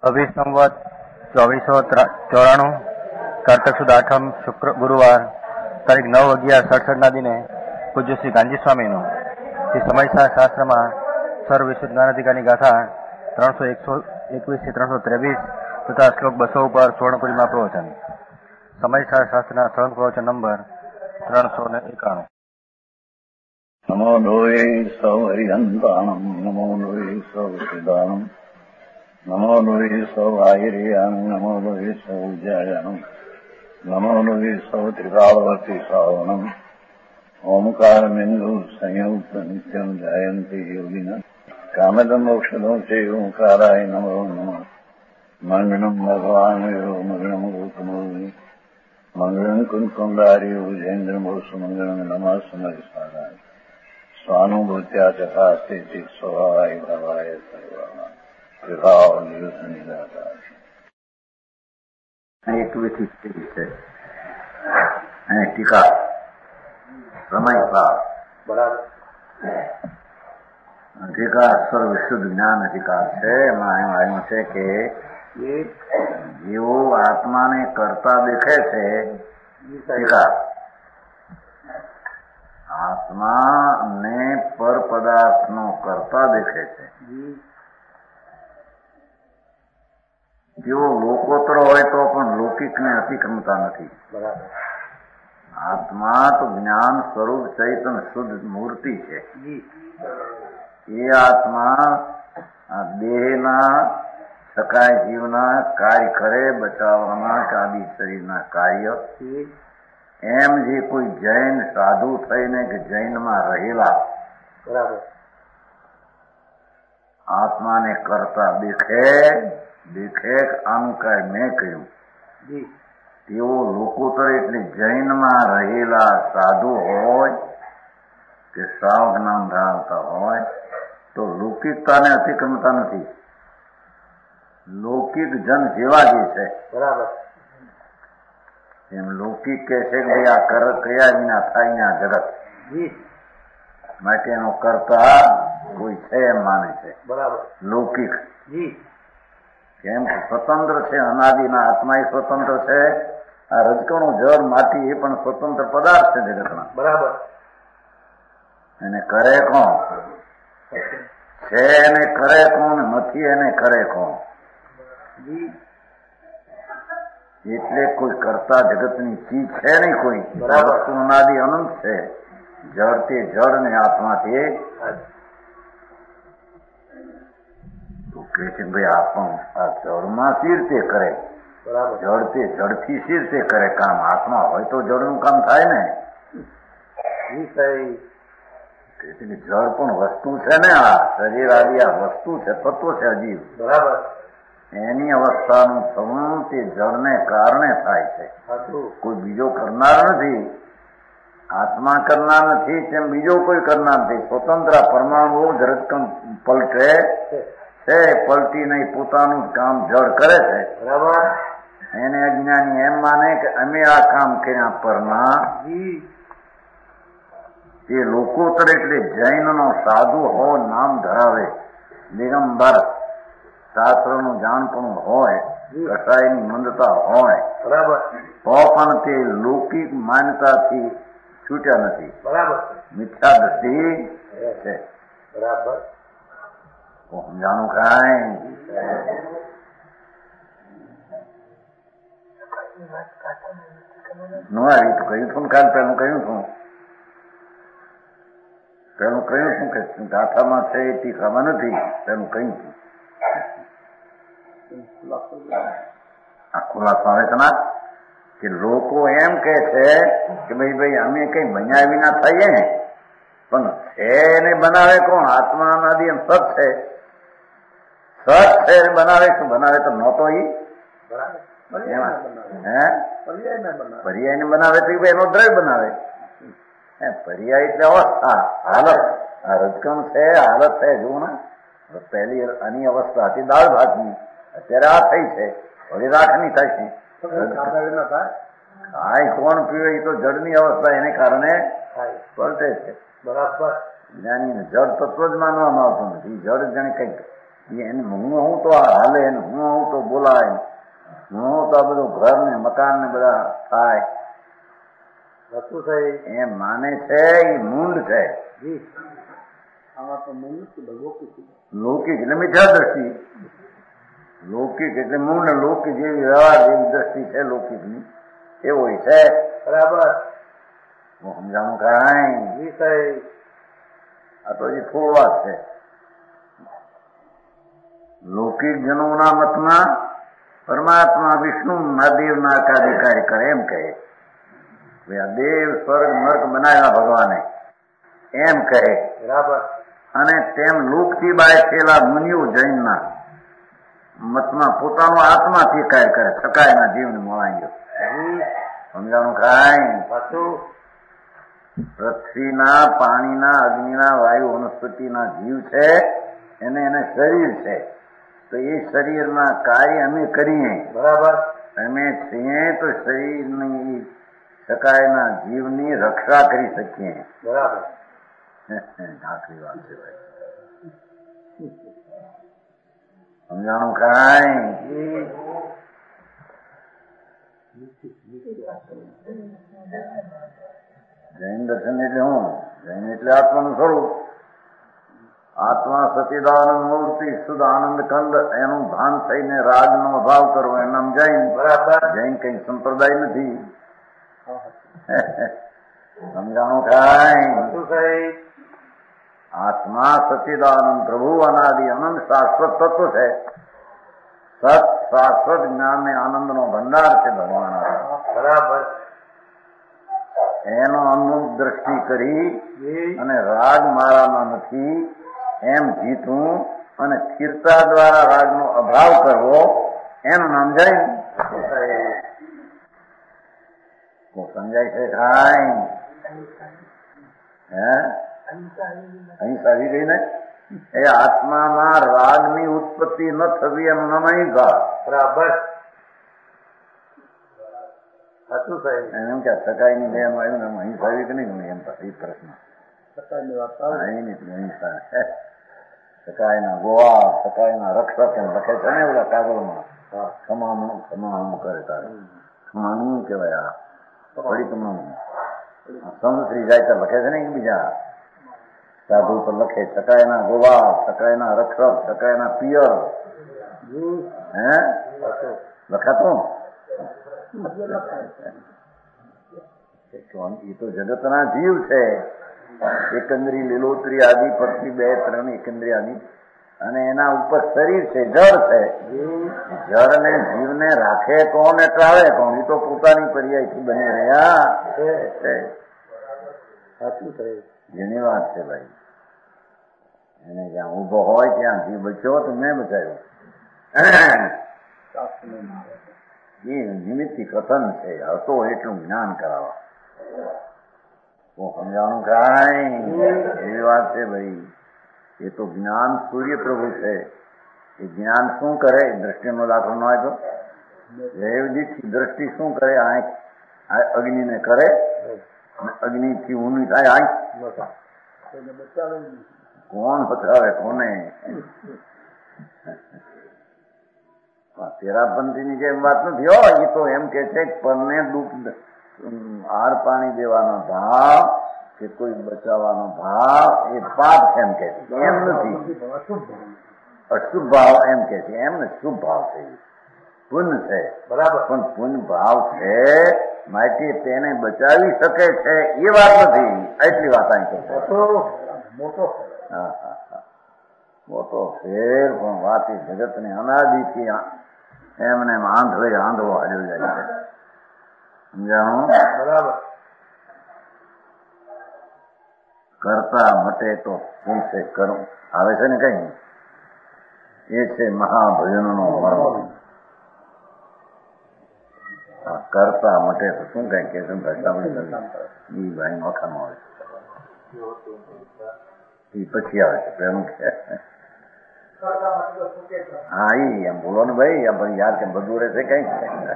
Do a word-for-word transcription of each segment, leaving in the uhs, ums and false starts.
છવ્વીસ સંવત ચોવીસો ચોરાણું કારતક સુદ આઠમ શુક્ર ગુરુવાર તારીખ નવ અગિયાર સડસઠના દિને પૂજ્ય શ્રી ગાંધી સ્વામીનું શ્રી સમયસાર શાસ્ત્રમાં સર્વ વિશુદ્ધ જ્ઞાનાધિકારની ગાથા ત્રણસો એકસો એકવીસ થી ત્રણસો ત્રેવીસ તથા શ્લોક બસો ઉપર સુવર્ણપુરીમાં પ્રવચન. સમયસાર શાસ્ત્રના સહન પ્રવચન નંબર ત્રણસો ને એકાણું. નમો લોહે સૌ હરિહંતાણમ નમો લોહે સૌ સિદ્ધાણમ નમો લોહે સૌ આયર્યાણમ નમો લોહે સૌ ઉજ્જાયાણમ નમો લોહે સૌ ત્રિકાળવતી શ્રાવણમ ઓમકાર બિંદુ સંયુક્ત નિત્યમ જાયંતી યોગિના કામદમ મોક્ષદો છે ઓંકારાય નમો નમઃ. મંગળમ ભગવાન મંગળમ ગૌતમો મંગળમ કુંકુંડારી ઉજેન્દ્રમો સુમંગળમ નમઃ સમય સારાય સ્વાનુભૂત્યા ચકાસ્તે સ્વભાવાય ભવાય સર્વા વિભાવ નિયુત નિરાકાર. એકવીસી સ્થિતિ છે અને ટીકા સમયસાર બરાબર અધિકાર સર્વ વિશુદ્ધ જ્ઞાન અધિકાર છે. એમાં એમ આવ્યું છે કે જેવો આત્માને કરતા દેખે છે ટીકા આત્મા ને પર પદાર્થ નો કરતા દેખે છે જેવો લોકોતર હોય તો પણ લૌકિક ને અતિક્રમતા નથી. બરાબર આત્મા તો જ્ઞાન સ્વરૂપ ચૈતન્ય શુદ્ધ મૂર્તિ છે. એ આત્મા આ દેહના સકાય જીવના કાર્ય કરે બચાવવાના કે આદિ શરીરના કાર્ય એમ જે કોઈ જૈન સાધુ થઈને કે જૈનમાં રહેલા બરાબર આત્માને કરતા દેખે દેખે આનું કાંઈ મેં કહ્યું તેઓ લોકોતર એટલે જૈનમાં રહેલા સાધુ હોય કે સાવ જ્ઞાન ધરાવતા હોય તો લૌકિકતાને અતિક્રમતા નથી. લૌકિક જન જેવા જે છે બરાબર એમ લૌકિક કે છે કે ભાઈ આ કર કયા વિના થાય ના જગત માટે એનો કરતા કોઈ છે એમ માને છે. બરાબર લૌકિક કેમ કે સ્વતંત્ર છે અનાદિના આત્મા એ સ્વતંત્ર છે. આ રજકણું જળ માટી એ પણ સ્વતંત્ર પદાર્થ છે જગતના. બરાબર એને કરે કોણ છે એને કરે કોણ નથી એને કરે કોણ એટલે કોઈ કરતા જગતની ચીજ છે નહીં કોઈ. વસ્તુ અનાદિ અનંત છે. જળ તે જળ ને આત્મા તે કે છે ભાઈ આત્મા આ જળમાં સી રીતે કરે જળ તે જળથી સી રીતે કરે કામ. આત્મા હોય તો જળનું કામ થાય ને. જળ પણ વસ્તુ છે ને. આ શરીર આદિ આ વસ્તુ છે તત્વ છે અજીવ. બરાબર એની અવસ્થાનું થવું તે જળને કારણે થાય છે. કોઈ બીજો કરનાર નથી. આત્મા કરનાર નથી તેમ બીજો કોઈ કરનાર નથી. સ્વતંત્ર પરમાણુ જ રજકણ પલટે છે. પલટી નહીં પોતાનું જ કામ જળ કરે છે. બરાબર એને અજ્ઞાની એમ માને કે અમે આ કામ કર્યા પરના એ લોકોતર એટલે જૈન નો સાધુ હો નામ ધરાવે દિગંબર શાસ્ત્રનું જાણપણું હોય કસાયની મંદતા હોય બરાબર તો પણ તે લૌકિક માન્યતાથી છૂટ્યા નથી. બરાબર મિથ્યા દ્રષ્ટિ છે. બરાબર સમજાણું કાંઈ નો આવી તો કહ્યું છું કાલ પેલું કહ્યું છું પેલું કહ્યું છું કે ગાથામાં છે એ ટીકામાં નથી. પેલું કહ્યું છું આ ખુલાસો આવે છે ના કે લોકો એમ કે છે કે ભાઈ ભાઈ અમે કઈ બન્યા વિના થઈએ પણ છે એને બનાવે કોણ? આત્મા અનાદિ એમ સત છે. સત છે બનાવે શું બનાવે તો નહોતો ઈ હે પર્યાય ને બનાવે તો એનો દ્રવ્ય બનાવે. પર્યાય એટલે અવસ્થા હાલત. આ રજકણ છે હાલત છે. જુઓ ને પહેલી આની અવસ્થા હતી દાળ ભાતની અત્યારે આ થઈ છે વળી રાખની થાય છે. ખાય કોણ પીવે એ તો જળની અવસ્થા એને કારણે પલટે છે. બરાબર જ્ઞાની જળ તત્વ જ માનવામાં આવતું નથી. જળ જાણે કઈક એને હું હું તો હાલે ને હું હું તો બોલાય, હું તો આ બધું ઘર ને મકાન ને બધા થાય શું થાય એમ માને છે. એ મૂંડ છે. લૌકિક એટલે મિથ્યા દ્રષ્ટિ. લૌકિક એટલે મૂળ લૌકિક જેવી વ્યવહાર જેવી દ્રષ્ટિ છે લૌકિકની, એવો છે. બરાબર. હું સમજાણું કાંઈ આ તો હજી થોડ વાત છે. લૌકિક જનોના મતમાં પરમાત્મા વિષ્ણુ મહાદેવ ના કાર્યકારી કરે એમ કહે. આ દેવ સ્વર્ગ નર્ક બનાવ્યા ભગવાને એમ કહે. બરાબર. અને તેમ લોકથી બાય થયેલા મુનિઓ જૈનના મતમાં પોતાનો આત્માથી કાર્ય કરે, સકાયના જીવને મળાઈ ગયો. સમજાણું કાંઈ? પૃથ્વીના, પાણીના, અગ્નિના, વાયુ, વનસ્પતિના જીવ છે, એને એને શરીર છે. તો એ શરીરના કાર્ય અમે કરીએ. બરાબર. અમે છીએ તો શરીરની સકાયના જીવની રક્ષા કરી શકીએ. બરાબર. આખરી વાત છે ભાઈ. સમજાણું કાંઈ? જૈન દર્શન એટલે હું? જૈન એટલે આત્માનું સ્વરૂપ. આત્મા સચિદાનંદ મૂર્તિ શુદ્ધ આનંદ કંદ, એનું ભાન થઈને રાગનો અભાવ કરવો એનું નામ જૈન. બરાબર. જૈન કઈ સંપ્રદાય નથી. સમજાણું કાંઈ? આત્મા સચિદાનંદ પ્રભુ અનાદિ અનંત શાશ્વત તત્વ છે. સત શાશ્વત જ્ઞાન ને આનંદ નો ભંડાર છે ભગવાન. બરાબર. એનો અનુપ દ્રષ્ટિ કરી અને રાગ મારામાં નથી એમ જીતવું અને સ્થિરતા દ્વારા રાગનો અભાવ કરવો એનું નામ જાય. સમજાય છે કાંઈ? હે અહિંસા આવી ગઈ ને? એ આત્મામાં રાગની ઉત્પત્તિ ન થવી એનું નામ અહિંસા. બરાબર. એમ કે સકાઈની બે માં આવ્યું ને અહિંસા આવી કે નહીં? એમ એ પ્રશ્ન અહિંસા સકાયના ગોવા, સકાયના રક્ષક એમ લખે છે ને ઓલા કાગળમાં. ખમામણું ખમામણું કરે તારે ખમાણું કેવાય. આ ફરી તમારું સંશ્રી જાય તો લખે છે ને બીજા સાધુ પર લખે સકાયના ગોવા, સકાયના રક્ષક, સકાયના પિયર. હે લખાતું? એ તો જગતના જીવ છે. એકંદરી, લીલોતરી આદિ પરથી બે ત્રણ એકંદરી આદિ, અને એના ઉપર શરીર છે, જળ છે. જળ ને જીવને રાખે કોણ ને ટ્રાવે કોણ? એ તો પોતાની પર્યાયથી બની રહ્યા. જેની વાત છે ભાઈ. એને જ્યાં ઉભો હોય ત્યાં જીવ બચ્યો તો મેં બચાવ્યો. એ નિમિત્તિ કથન છે. હતો એટલું જ્ઞાન કરાવવા. હું સમજાણું કાંઈ? એવી વાત છે ભાઈ. એ તો જ્ઞાન સૂર્ય પ્રભુ છે. એ જ્ઞાન શું કરે? દ્રષ્ટિનો દાખલો ન આપ્યો. દેવજીત દ્રષ્ટિ શું કરે? આંખ અગ્નિને કરે, અગ્નિથી ઊની થાય આંખ. કોણ બતાવે કોને? તેરાપંથીની જેમ વાત નથી હો. એ તો એમ કે છે પરને દુઃખ આર પાણી દેવાનો ભાવ કે કોઈ બચાવવાનો ભાવ એ પાપ એમ કે છે. એમ નથી અશુભ ભાવ એમ કે છે. એમ ને શુભ ભાવ છે, પુણ્ય છે. બરાબર. પણ પુણ્ય ભાવ છે માટે તેને બચાવી શકે છે એ વાત નથી. એટલી વાત અહીં કરશે. મોટો હા હા હા મોટો ફેર. પણ વાત એ જગતને અનાદિથી એમને આંધળે આંધળો હાલ્યો જાય છે. સમજાણું? બરાબર. કરતા મટે તો શું છે કરું આવે છે ને કઈ? એ છે મહાભજન નો મર્મ. કરતા મટે તો શું કઈ કે છે? ભાઈ વખાણ આવે એ પછી આવે છે પેલું કે હા ઈ એમ બોલો ને ભાઈ. એમ પછી યાદ કેમ બધું રહે છે કઈ?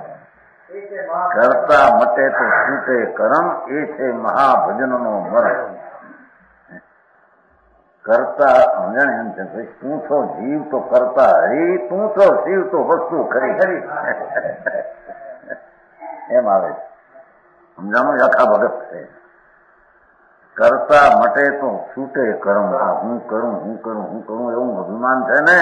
કરતા મટે તો છૂટે કરમ, એ છે મહાભજન નો મર્મ. કરતા સમજણ એમ છે ભાઈ તું છો જીવ તો કરતા હરી, તું છો શિવ તો વસ્તુ ખરી ખરી એમ આવે છે. સમજાણું આખા ભગત છે. કરતા મટે તો છૂટે કર્મ. હું કરું હું કરું હું કરું એવું અભિમાન છે ને,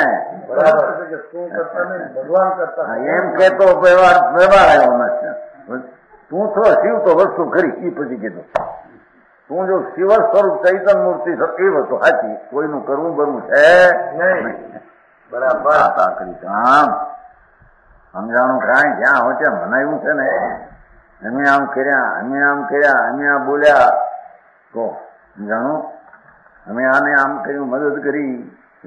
એમ કેતો વ્યવહાર વ્યવહાર આવ્યો નથી. તું છો શિવ તો વસ્તુ ખરી એ પછી કીધું તું જો શિવ સ્વરૂપ ચૈતન મૂર્તિ એ વસ્તુ સાચી, કોઈનું કરવું બરવું છે બરાબર. આમ સમજાણું કાંઈ જ્યાં હોય ત્યાં મનાયું છે ને, અમે આમ કર્યા અમે આમ કર્યા અમે આ બોલ્યા તો સમજાણું અમે આને આમ કર્યું મદદ કરી.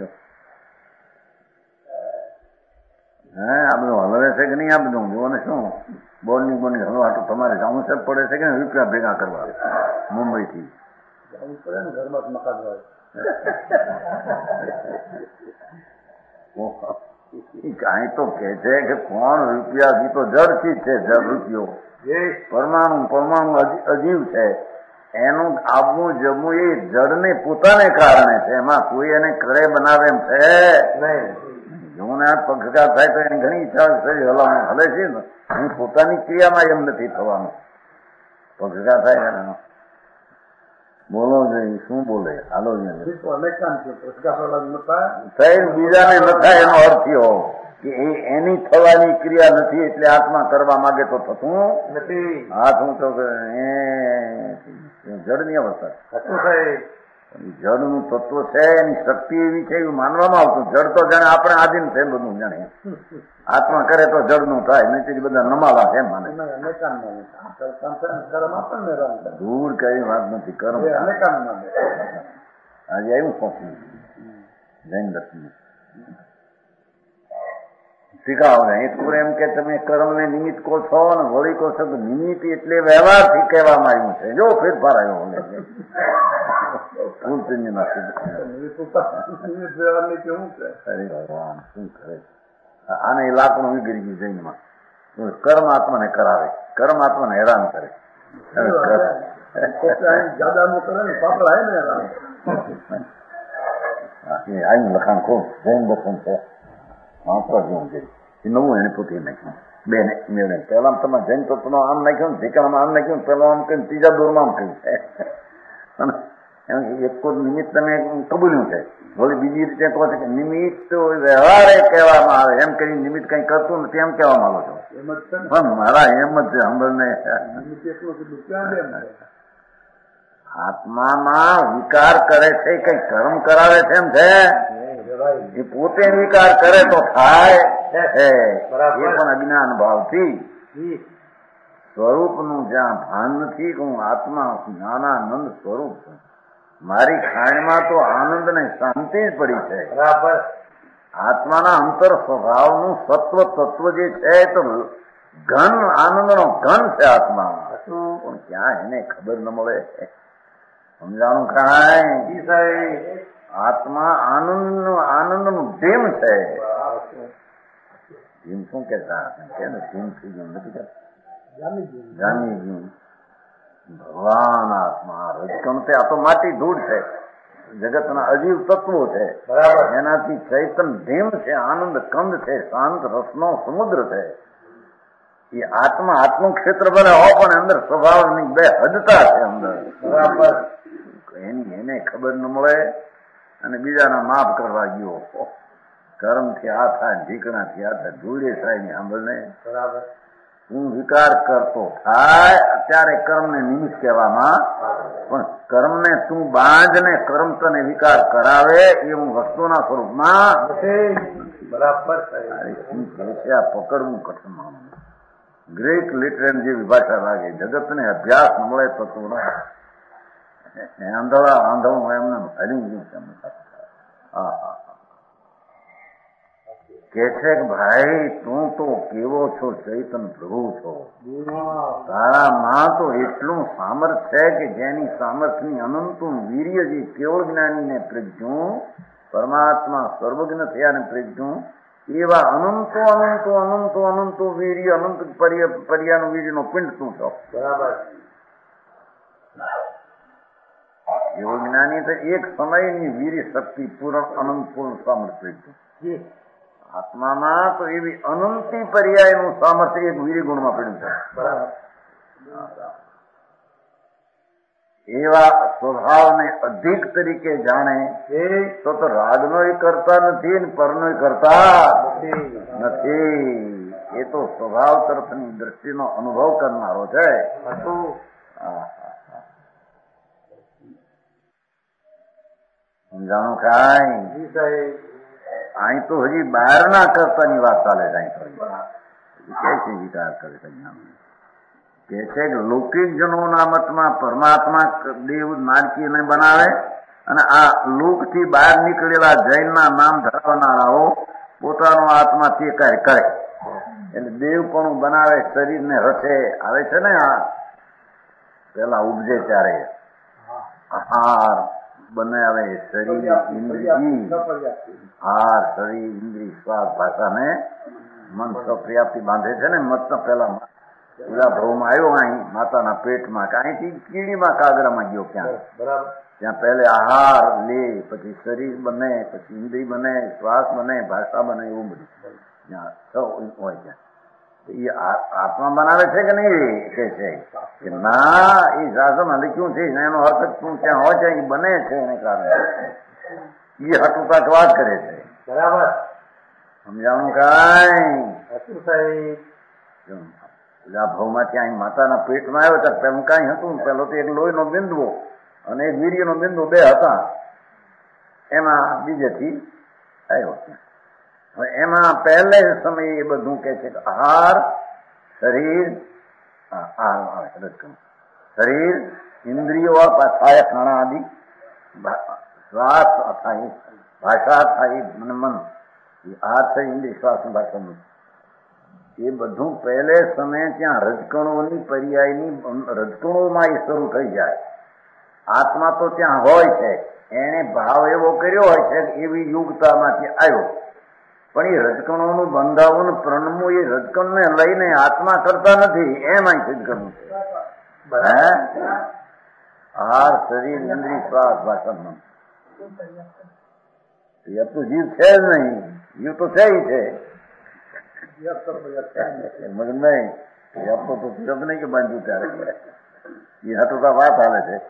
હે આ બધું હલવે છે કે નહીં? આ બધું જુઓ ને શું બોલની બોલની હલવા હાટું તમારે જવું છે પડે છે કે રૂપિયા ભેગા કરવા મુંબઈ થી જવું પડે ને ઘરમાં મકાન હોય. કાંઈ તો કે છે કે કોણ રૂપિયા બી તો જડથી છે, જડ રૂપિયો પરમાણુ પરમાણુ અજીવ છે, એનું આવવું જમવું એ જડને પોતાને કારણે છે, એમાં કોઈ એને કરે બનાવે એમ છે નહીં. જોને આ પગઘાત થાય તો એની ઘણી ઈચ્છા શરીર હલાવવાનું હલે છે ને, એની પોતાની ક્રિયામાં એમ નથી થવાનું. પગઘાત થાય એનો બોલો જોઈએ શું બોલે હાલો બીજાને ન થાય એનો અર્થ એવો કે એની થવાની ક્રિયા નથી એટલે આત્મા કરવા માંગે તો થતું નથી. હાથ હું તો જડની અવસ્થા જળનું તત્વ છે, એની શક્તિ એવી છે એવું માનવામાં આવતું. જળ તો જાણે આપણે આધીન છે બધું જાણે, આત્મા કરે તો જળનું થાય, નહીં બધા નમાલા છે માને. દૂર કઈ વાત નથી, કર્મ આજે આવ્યું પહોંચ્યું જૈન દર્શન શીખાવે એ તું એમ કે તમે કર્મને નિમિત્ત કહો છો ને વળી કહો છો. નિમિત્ત એટલે વ્યવહારથી કહેવામાં આવ્યું છે, જો ફેરફાર આવ્યો ભગવાન શું કરે આને લાકડું વિગડી ગયું જૈનમાં. કર્મ આત્માને કરાવે, કર્મ આત્માને હેરાન કરે. આવ્યું લખાણ ખૂબ જૈન દર્શન છે નવું એને પોતે નાખ્યું બે ને મેળે. પેલા તમે જૈન તત્વ આમ નાખ્યું ને ઠેકાણામાં આમ નાખ્યું, પેલા આમ કહ્યું ત્રીજા દોરમાં આમ કહ્યું છે. એક નિમિત્ત તમે કબૂલ્યું છે, વળી બીજી રીતે કહો છો કે નિમિત્ત વ્યવહારે કહેવામાં આવે એમ કરી નિમિત્ત કઈ કરતું નથી એમ કહેવા માંગો છો. મારા એમ જ છે હંભળને આત્મામાં વિકાર કરે છે કઈ કર્મ કરાવે છે એમ છે. એ પોતે વિકાર કરે તો થાય એ પણ અજ્ઞાન ભાવથી. સ્વરૂપનું જ્યાં ભાન નથી કે હું આત્મા જ્ઞાનાનંદ સ્વરૂપ છું, મારી ખાણમાં તો આનંદ ને શાંતિ જ પડી છે. બરાબર. આત્માના અંતર સ્વભાવનું સત્વ તત્વ જે છે તો ઘન આનંદનો ઘન છે આત્મામાં, પણ ક્યાં એને ખબર ન મળે. સમજાણું કાંઈ આત્મા આનંદ આનંદનું ધીમ છે. ધીમ શું કેતા કે ધીમ થઈ ગયું નથી જામી ગયું. ભગવાન આત્મા રજકણતે આ તો માટી ધૂળ છે, જગતના અજીવ તત્વો છે. બરાબર. એનાથી ચૈતન ધીમ છે, આનંદ કંદ છે, શાંત રસનો સમુદ્ર છે. એ આત્મા આત્મનું ક્ષેત્ર ભલે હો પણ અંદર સ્વભાવની બે હદતા છે અંદર. બરાબર. એની એને ખબર ન મળે અને બીજાના માફ કરવા ગયો. કર્મ થી આ થાય, ઢીકણા થી આ થાય, ધૂળે થાય ની સાંભળને. બરાબર. હું વિકાર કરતો થાય અત્યારે કર્મને નિમિત્ત કહેવામાં, પણ કર્મને તું બાંધ ને કર્મ તને વિકાર કરાવે એ હું વસ્તુના સ્વરૂપમાં. બરાબર. આ પકડવું કઠણ. ગ્રીક લિટરેન જેવી ભાષા લાગે, જગતને અભ્યાસ મળે તો તું આંધળા આંધળું એમને હરી ગયું. હા હા કે છે કે ભાઈ તું તો કેવો છો ચૈતન પ્રભુ છો, તારામાં તો એટલું સામર્થ્ય છે કે જેની સામર્થ્યની અનંતું વીર્ય જે કેવળ જ્ઞાનીને પ્રજ્ઞું પરમાત્મા સર્વજ્ઞ થયાને પ્રજ્ઞું એવા અનંતો અનંતો અનંતો અનંતો વીર્ય અનંત પર્યાનું વીર્યનો પિંડ તું છો. બરાબર. એવો જ્ઞાની તો એક સમયની વીરી શક્તિ પૂર્ણ અનંત પૂર્ણ સામર્થ્ય. આત્મામાં તો એવી અનંતી પર્યાયનું સામર્થ્ય એક વીરી ગુણમાં પડ્યું છે. એવા સ્વભાવને અધિક તરીકે જાણે તો તો રાગનો કરતા નથી ને પરનો કરતા નથી. એ તો સ્વભાવ તરફની દ્રષ્ટિનો અનુભવ કરનારો છે. સમજાણું કાંઈ? અહીં તો હજી બહારના કરતાની વાત ચાલે છે. અહીં તો કે છે વિચાર કરે છે કે છે કે લૌકિક જનોના મતમાં પરમાત્મા દેવ નારકીને બનાવે અને આ લોકથી બહાર નીકળેલા જૈનના નામ ધરાવનારાઓ પોતાનો આત્મા તે કાર્ય કરે. એટલે દેવ પણ બનાવે, શરીરને રચે. આવે છે ને આ પેલા ઉપજે ત્યારે આહાર બનાવે, શરીર ઇન્દ્રિય હાર શરીર ઇન્દ્રિય શ્વાસ ભાષાને મન સપ્રિયાપ્તિ બાંધે છે ને. મત પેલા પૂરા ભવમાં આવ્યો અહીં માતાના પેટમાં, અહીંથી કીડીમાં કાગરામાં ગયો ક્યાં, ત્યાં પહેલે આહાર લે, પછી શરીર બને, પછી ઇન્દ્રિય બને, શ્વાસ બને, ભાષા બને, એવું બધું ત્યાં હોય ત્યાં. એ આત્મા બનાવે છે કે નહીં? કે છે કે ના, એ શાસન લખ્યું છે એનો અર્થ શું ત્યાં હોય છે, એ બને છે એને કારણે એ હટુપાટ વાત કરે છે. બરાબર સમજાણું કાંઈ? આ ભાવમાં ત્યાં માતાના પેટમાં આવ્યો ત્યારે પેલું કાંઈ હતું? પેલો તો એક લોહીનો બિંદુ અને એક વીર્યનો બિંદુ બે હતા. એમાં બીજેથી આવ્યો ત્યાં. હવે એમાં પહેલે સમયે એ બધું કે છે કે આહાર શરીર શરીર ઇન્દ્રિયો થાય, ખાણા આદિ, શ્વાસ થાય, ભાષા થાય, મન મન આહાર છે ઇન્દ્રિય શ્વાસ ભાષા. એ બધું પહેલે સમયે ત્યાં રજકણોની પર્યાયની રજકણોમાં એ શરૂ થઈ જાય. આત્મા તો ત્યાં હોય છે, એને ભાવ એવો કર્યો હોય છે એવી યુગતામાંથી આવ્યો. પણ એ રજકણોનું બંધાવું પ્રણમું એ રજકણને લઈને આત્મા કરતા નથી. એમ અહીં સિદ્ધ કરવું છે. આહાર શરીર ઇન્દ્રિય શ્વાસ ભાષણ એ તો જીવ છે જ નહીં. જીવ તો છે છે મગન નહીં. આપતો તો શબ્દ નહીં કે બાંધ્યું ત્યારે એ હટોટા વાત હાલે છે.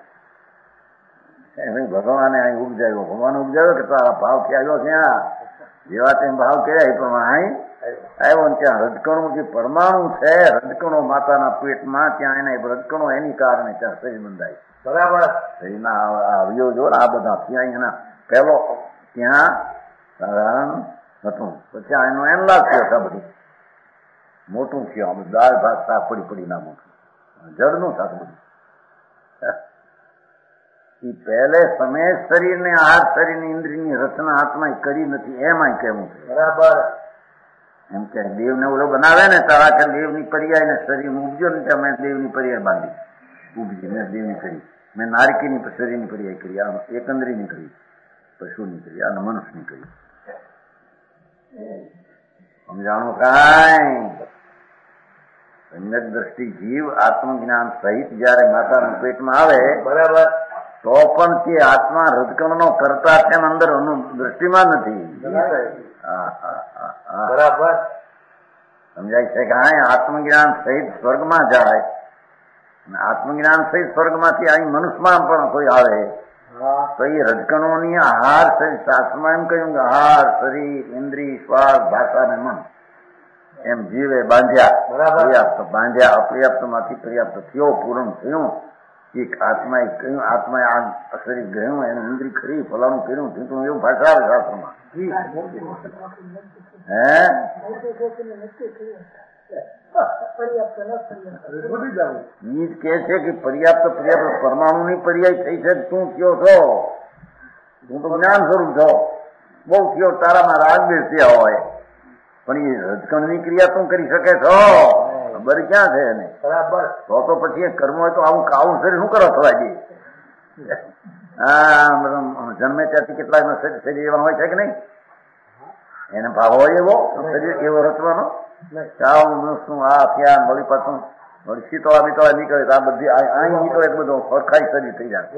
ભગવાને અહીં ઉપજાવ્યો, ભગવાન ઉપજાવ્યો કે તારા ભાવ કે આવ્યો ત્યાં જેવા તેમ ભાવ કર્યા એ પ્રમાણે અહીં આવ્યો. ત્યાં રજકણું જે પરમાણુ છે, રજકણો માતાના પેટમાં, ત્યાં એને રજકણો એની કારણે ત્યાં શરીર બંધાય. બરાબર. શરીરના અવયવ જો આ બધા ત્યાં એના પહેલો ત્યાં સાધારણ હતું, પછી એનો એમ લાગતું હતા બધું મોટું થયું. આમ દાળ ભાત શાક પડી પડી ના મોટું જળનું શાક બધું. એ પહેલે સમય શરીરને આ શરીરની ઇન્દ્રિયની રચના આત્મા કરી નથી. એમાં કેવું છે? બરાબર. એમ કે દેવને ઓલો બનાવે ને તારા કે દેવની પર્યાય ને શરીર ઉપજ્યો ને ત્યાં મેં દેવની પર્યાય બાંધી ઉપજી, મેં દેવની કરી, મેં નારકીની શરીરની પર્યાય કરી, આ એકંદરીની કરી, પશુની કરી, અને મનુષ્યની કરી. સમજાણું કાંઈ? સમ્યક દ્રષ્ટિ જીવ આત્મજ્ઞાન સહિત જયારે માતાના પેટમાં આવે બરાબર, તો પણ તે આત્મા રજકણનો કરતા તેમ અંદર દ્રષ્ટિમાં નથી. બરાબર સમજાય છે કે હા આત્મજ્ઞાન સહિત સ્વર્ગમાં જાય, આત્મજ્ઞાન સહિત સ્વર્ગમાંથી અહીં મનુષ્યમાં પણ કોઈ આવે તો એ રજકણોની આહાર શરીર, શાસ્ત્રમાં એમ કહ્યું કે આહાર શરીર ઇન્દ્રિય શ્વાસ ભાષા ને મન એમ જીવે બાંધ્યા. પર્યાપ્ત બાંધ્યા, અપર્યાપ્ત માંથી પર્યાપ્ત થયો, પૂર્ણ થયું. એક આત્માએ કહ્યું, આત્માએ આ શરીર ગયું, એનું ઇન્દ્રિય ખરી ફલાણું કર્યું થયું, એવું ભાષા આવે શાસ્ત્રમાં. હે ઈ જ કે છે કે પર્યાપ્ત પર્યાપ્ત પરમાણુ ની પર્યાય થઈ છે. તું કયો છો, તું તો જ્ઞાન સ્વરૂપ છો, બહુ કયો તારામાં રાગ બેસ્યા હોય, પણ એ રજકણની ક્રિયા તું કરી શકે છો? ખબર ક્યાં છે એને? બરાબર. તો તો પછી એ કર્મ હોય તો આવું આવું શરીર શું કરો થવા દે? હા જન્મે ત્યાંથી કેટલાક શરીર એવા હોય છે કે નહીં? એને ભાવ હોય એવો શરીર એવો રચવાનો, આવું શું આ ત્યાં વળી પાછું શીતળા બીતળા નીકળે તો આ બધી અહીં નીકળે તો બધું ફરખાઈ સરી થઈ જાય,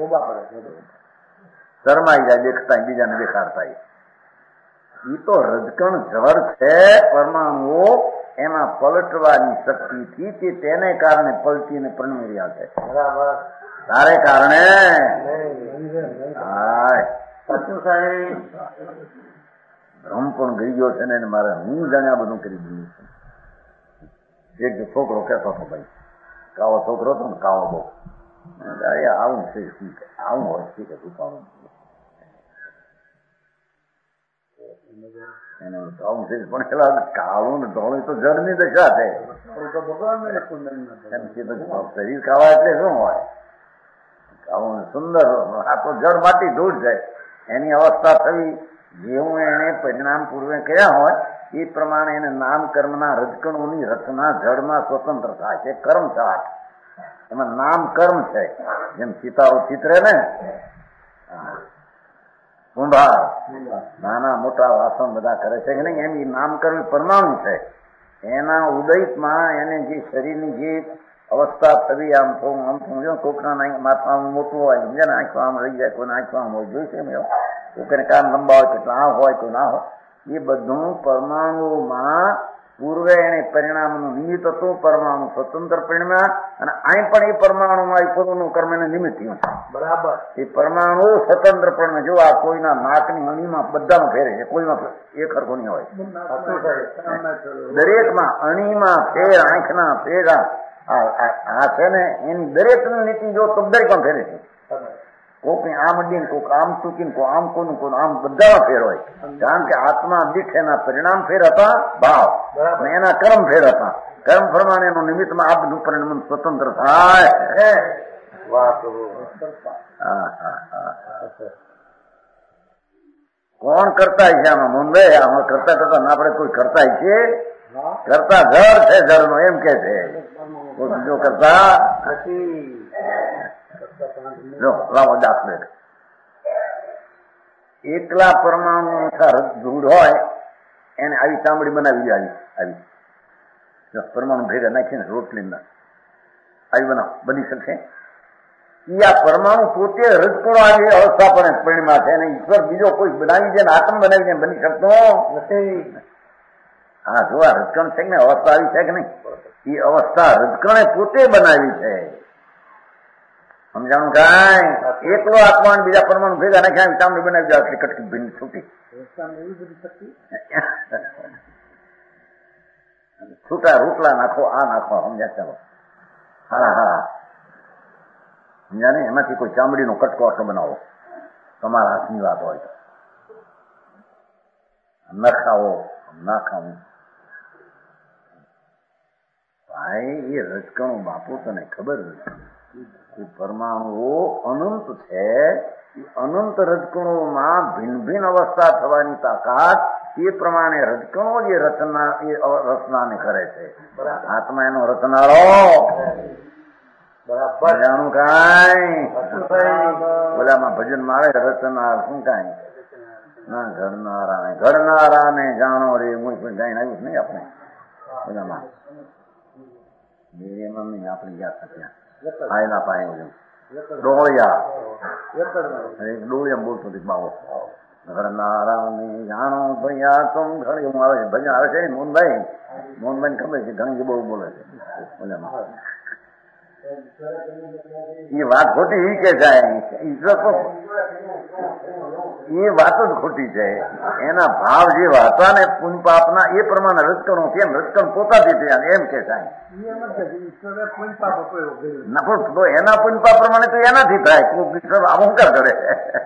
શરમાઈ જાય, દેખતા બીજાને દેખાડતા. એ તો રજકણ જળ છે, પરમાણુઓ એમાં પલટવાની શક્તિથી તે તેને કારણે પલટીને પરણી રહ્યા છે. તારે કારણે ભ્રમ પણ ગઈ ગયો છે ને મારે હું જાણ્યા બધું કરી દીધું છે. એક છોકરો કહેતો હતો, ભાઈ કાવો છોકરો હતો ને, કાવો બહુ આવું છે, આવું હોય છે કે રૂપાણું એને આવું છે પણ પેલા કાળું ને ધોળું તો જળની દશા છે. શરીર કાવા એટલે શું હોય? કાળું સુંદર, આ તો જળ માટી ધૂળ છે. એની અવસ્થા થવી જેવું એને પરિણામ પૂર્વે કર્યા હોય એ પ્રમાણે એને નામ કર્મના રજકણોની રચના જળમાં સ્વતંત્ર થાય છે. કર્મ ચાટ એમાં નામ કર્મ છે. જેમ સીતાઓ ચિત્રે ને કુંભાર નાના મોટા વાસણ બધા કરે છે કે નહીં, એમ એ નામકર્મ પરમાણુ છે. એના ઉદયમાં એને જે શરીરની જે અવસ્થા થવી, આમ થોડું આમ થોડું કોકના માથામાં મોટું હોય, સમજે ને, આંખમાં આમ રહી જાય, કોઈને આંખમાં હોય, જોઈશે એમ એવું કોઈને કામ લંબા હોય, કેટલા આ હોય, કોઈ ના હોય. એ બધું પરમાણુમાં પૂર્વે એને પરિણામનું નિમિત્ત હતું. પરમાણુ સ્વતંત્ર પરિણામ અને અહીં પણ એ પરમાણુમાં એ પૂર્વનું કર્મ એને નિમિત્ત થયું છે. બરાબર. એ પરમાણુ સ્વતંત્ર પણ જો આ કોઈના નાકની અણીમાં બધામાં ફેરે છે, કોઈમાં એક હરખો નહીં હોય. દરેકમાં અણીમાં ફેર, આંખના ફેર આ છે ને એની દરેકની નીતિ જો તો દરેકમાં ફેરે છે. કોકને આમ અડીને કોક આમ ચૂકીને કોઈ આમ કોનું કોઈ આમ બધામાં ફેર હોય. કારણ કે આત્મા દીઠ એના પરિણામ ફેર હતા ભાવ, એના કર્મ ફેર હતા. કર્મ પ્રમાણે એનું નિમિત્તમાં આ બધું પરિણામ સ્વતંત્ર થાય. કોણ કરતા છે આમાં મુંબઈ? આમાં કરતા કરતા ના આપણે કોઈ કરતા છે? કરતા જળ છે, જળ નો એમ કે છે. બીજો કરતા લાવો દાખલે એકલા પરમાણુ ધૂળ હોય એને આવી ચામડી બનાવી આવી આવી પરમાણુ ભેગા નાખીને રોટલી ના આવી બનાવ બની શકશે? આ પરમાણુ પોતે રજકણો આવી અવસ્થા પણ પરિણમાં છે અને ઈશ્વર બીજો કોઈ બનાવી છે ને આત્મ બનાવી છે બની શકતો નથી. હા, જો આ રજકણ છે ને અવસ્થા આવી છે કે નહીં? એ અવસ્થા રજકણે પોતે બનાવી છે. સમજાણું કાંઈ? એકલો આત્મા બીજા પરમાણુ ભેગા નાખ્યા ચામડી બનાવી જાય એટલે કટકી ભીન છૂટી છૂટા રોટલા નાખો, આ નાખો, સમજ્યા? ચાલો, હા હા, સમજ્યા ને? એમાંથી કોઈ ચામડીનો કટકો આટલો બનાવો, તમારા હાથની વાત હોય તો ન ખાવો, ના ખાવું. ભાઈ એ રજકણું બાપુ તને ખબર નથી, પરમાણુઓ અનંત છે. અનંત રજકણોમાં ભિન્ન ભિન્ન અવસ્થા થવાની તાકાત એ પ્રમાણે રજકણો જે રચના એ રચનાને કરે છે. આત્મા એનો રચનારો બરાબર જાણું કાંઈ? બોલામાં ભજન માં આવે રચનાર શું કાંઈ ના ઘડનારા ઘડનારા ને જાણો રે હું પણ જાઈને આવ્યું નહીં આપણે બધામાં એમાં નહીં આપણે યાદ થયા આયલા પાસે ડોળિયા ડોળિયા બોલતો બાવો ઘડનારા ને જાણો ભૈયા તું ઘણી હું આવે છે ભજન આવે છે મોહનભાઈ મોહનભાઈ ખબર છે ઘણી બહુ બોલે છે ઓલામાં એ વાત ખોટી એ કે જાય ઈશ્વર તો એ વાત જ ખોટી છે. એના ભાવ જેવા હતા ને પુન પાપના એ પ્રમાણે રજકણો કેમ રજકણ પોતાથી થયા એમ કે થાય તો એના પુન પાપ પ્રમાણે તો એનાથી થાય. ઈશ્વર અહંકાર કરે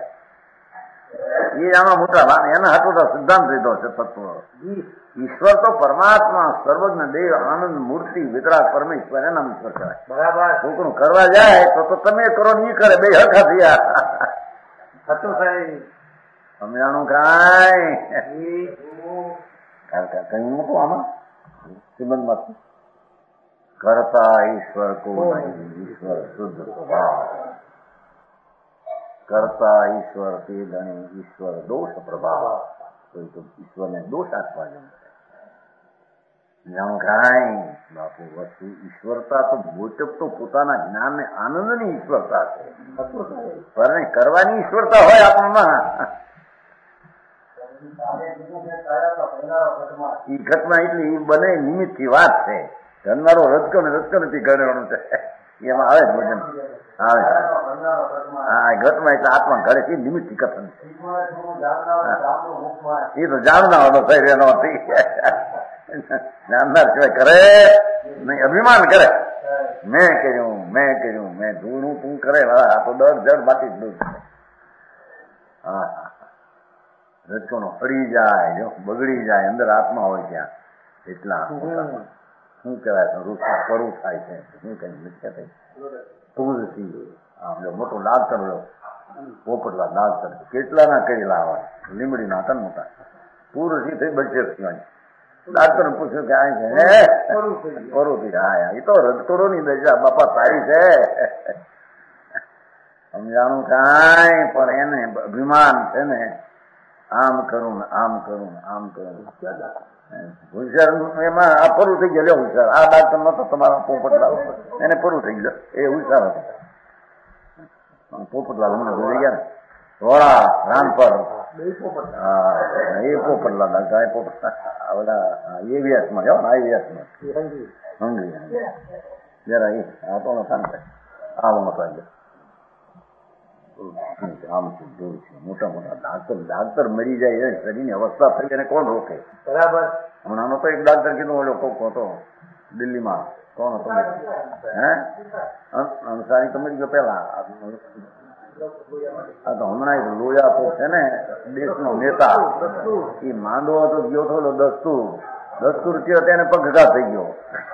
એ આમાં મોટા એના હાટો સિદ્ધાંત લીધો છે તત્વ. ઈશ્વર તો પરમાત્મા સર્વજ્ઞ દેવ આનંદ મૂર્તિ વિતરાગ પરમેશ્વર એના ઈશ્વર કહેવાય. બરાબર. છોકરું કરવા જાય તો તો તમે કરો ને ઈ કરે, બે હરખા થયા. હતું સાહેબ સમજાણું કાંઈ? કઈ મૂકું આમાં શ્રીમદમાં કરતા ઈશ્વર કો ઈશ્વર શુદ્ધ ભાવ કરતા ઈશ્વર તે ગણે ઈશ્વર દોષ પ્રભાવ. કોઈ તો ઈશ્વરને દોષ આપવા જેવું છે. જાણો કાંઈ બાપુ વસ્તુ ઈશ્વરતા તો મોટપ તો પોતાના જ્ઞાનને આનંદની ઈશ્વરતા છે, પણ કરવાની ઈશ્વરતા હોય આપણમાં ઈ ઘટના એટલી ઈ બને નિમિત્ત થી વાત છે. કરનારો રજકો ને રજકો નથી કરવાનું છે, એમાં આવે જ વજન આવે. હા, ઘટમાં એટલે આત્મા ઘરે છે નિમિત્ત થી કથન છે. એ તો જાણનાર હતો થઈ એનો જાણનાર સિવાય કરે નહીં, અભિમાન કરે મેં કર્યું મેં કર્યું મેં ધૂણું તું કરે આ તો દર જડ બાકી જ દૂર. હા, રજકો નો ફરી જાય, જો બગડી જાય, અંદર આત્મા હોય ત્યાં એટલા શું કહેવાય પરું થાય છે. શું કઈ મુખ્ય થઈ તુલસી આમ જો મોટો ડાક્ટર લો પોપટલા ડાક્ટર કેટલાના કરેલા આવા લીમડીના હતા મોટા તુલસી થઈ બચે થવાની. ડાક્ટર પૂછ્યું કે આ છે પરું થઈ હા એ તો રજકોડો ની દશા બાપા સારી છે સમજાણું કાંઈ, પણ એને અભિમાન છે ને આમ કરું આમ કરું આમ કરું. હોશિયાર એમાં આ પરું થઈ ગયો, લે હોશિયાર આ ડાક્ટર નતો તમારા પોપટલાલ એને પરું થઈ ગયો, એ હોશિયાર હતો. પોપટલાલ મને ભૂલી ગયા ને ધોળા રામપર હા એ પોપટલાલ ડાક્ટર એ પોપટલા ઓલા એવીએસમાં જાઓ ને આઈવીએસમાં હંગી જરા એ આ તો શાંત આવો મતો આમ દૂર છે. મોટા મોટા ડાક્ટર ડાક્ટર મરી જાય શરીરની અવસ્થા થઈ એને કોણ રોકે? બરાબર. હમણાં તો એક ડાક્ટર કીધું ઓલો કોક હતો દિલ્હીમાં, કોણ હતો હે અંસારી તો મરી ગયો પેલા. હા તો હમણાં એક લોયા તો છે ને દેશનો નેતા, એ માંડવો હતો ગયો હતો દસ્તુર દસ્તુર થયો તેને પગઘાત થઈ ગયો,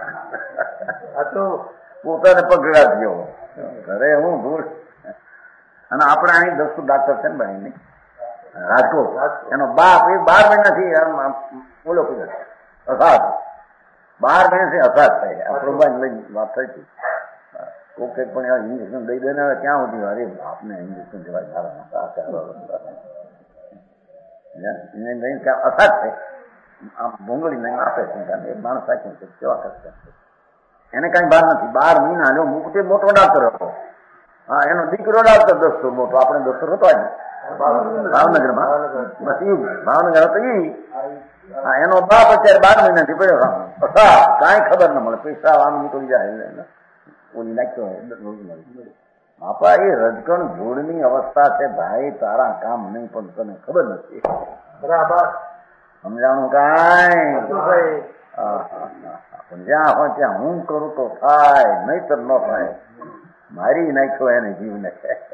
પોતાને પગઘાત થયો ઘરે હું દૂર. અને આપણે અહીં દસ્તુ ડાક્ટર છે ને ભાઈ નહીં રાજકોટ, એનો બાપ એ બાર મહિનાથી બોલો અસાદ બાર મહિનાથી અસાદ થાય. આપણો લઈને વાત થઈ હતી કોકે પણ ઇન્જેક્શન દઈ દે ને ક્યાં સુધી અરે બાપને ઇન્જેક્શન દેવાય અસાદ છે આમ ભૂંગળી નહીં આપે છે એ માણસ સાચું છે કેવા કરશે એને કઈ બહાર નથી. બાર મહિના જો મુકતે મોટો ડાક્ટર હતો. હા એનો દીકરો ડાક્ટર દસ્તો મોટો આપણે દસ્તો હતો ભાવનગરમાં બસ એ ભાવનગર હતો એ. હા એનો બાપ અત્યારે બાર મહિનાથી પડ્યો કાંઈ ખબર ન મળે પૈસા આમ નીકળી જાય ઓલી નાખ્યો બાપા. એ રજકણ જોડની અવસ્થા છે ભાઈ, તારા કામ નહીં પણ તને ખબર નથી. બરાબર સમજાણું કાંઈ જ્યાં હોય ત્યાં હું કરું તો થાય નહીતર ન થાય. મારી નાખ્યો એને જીવને.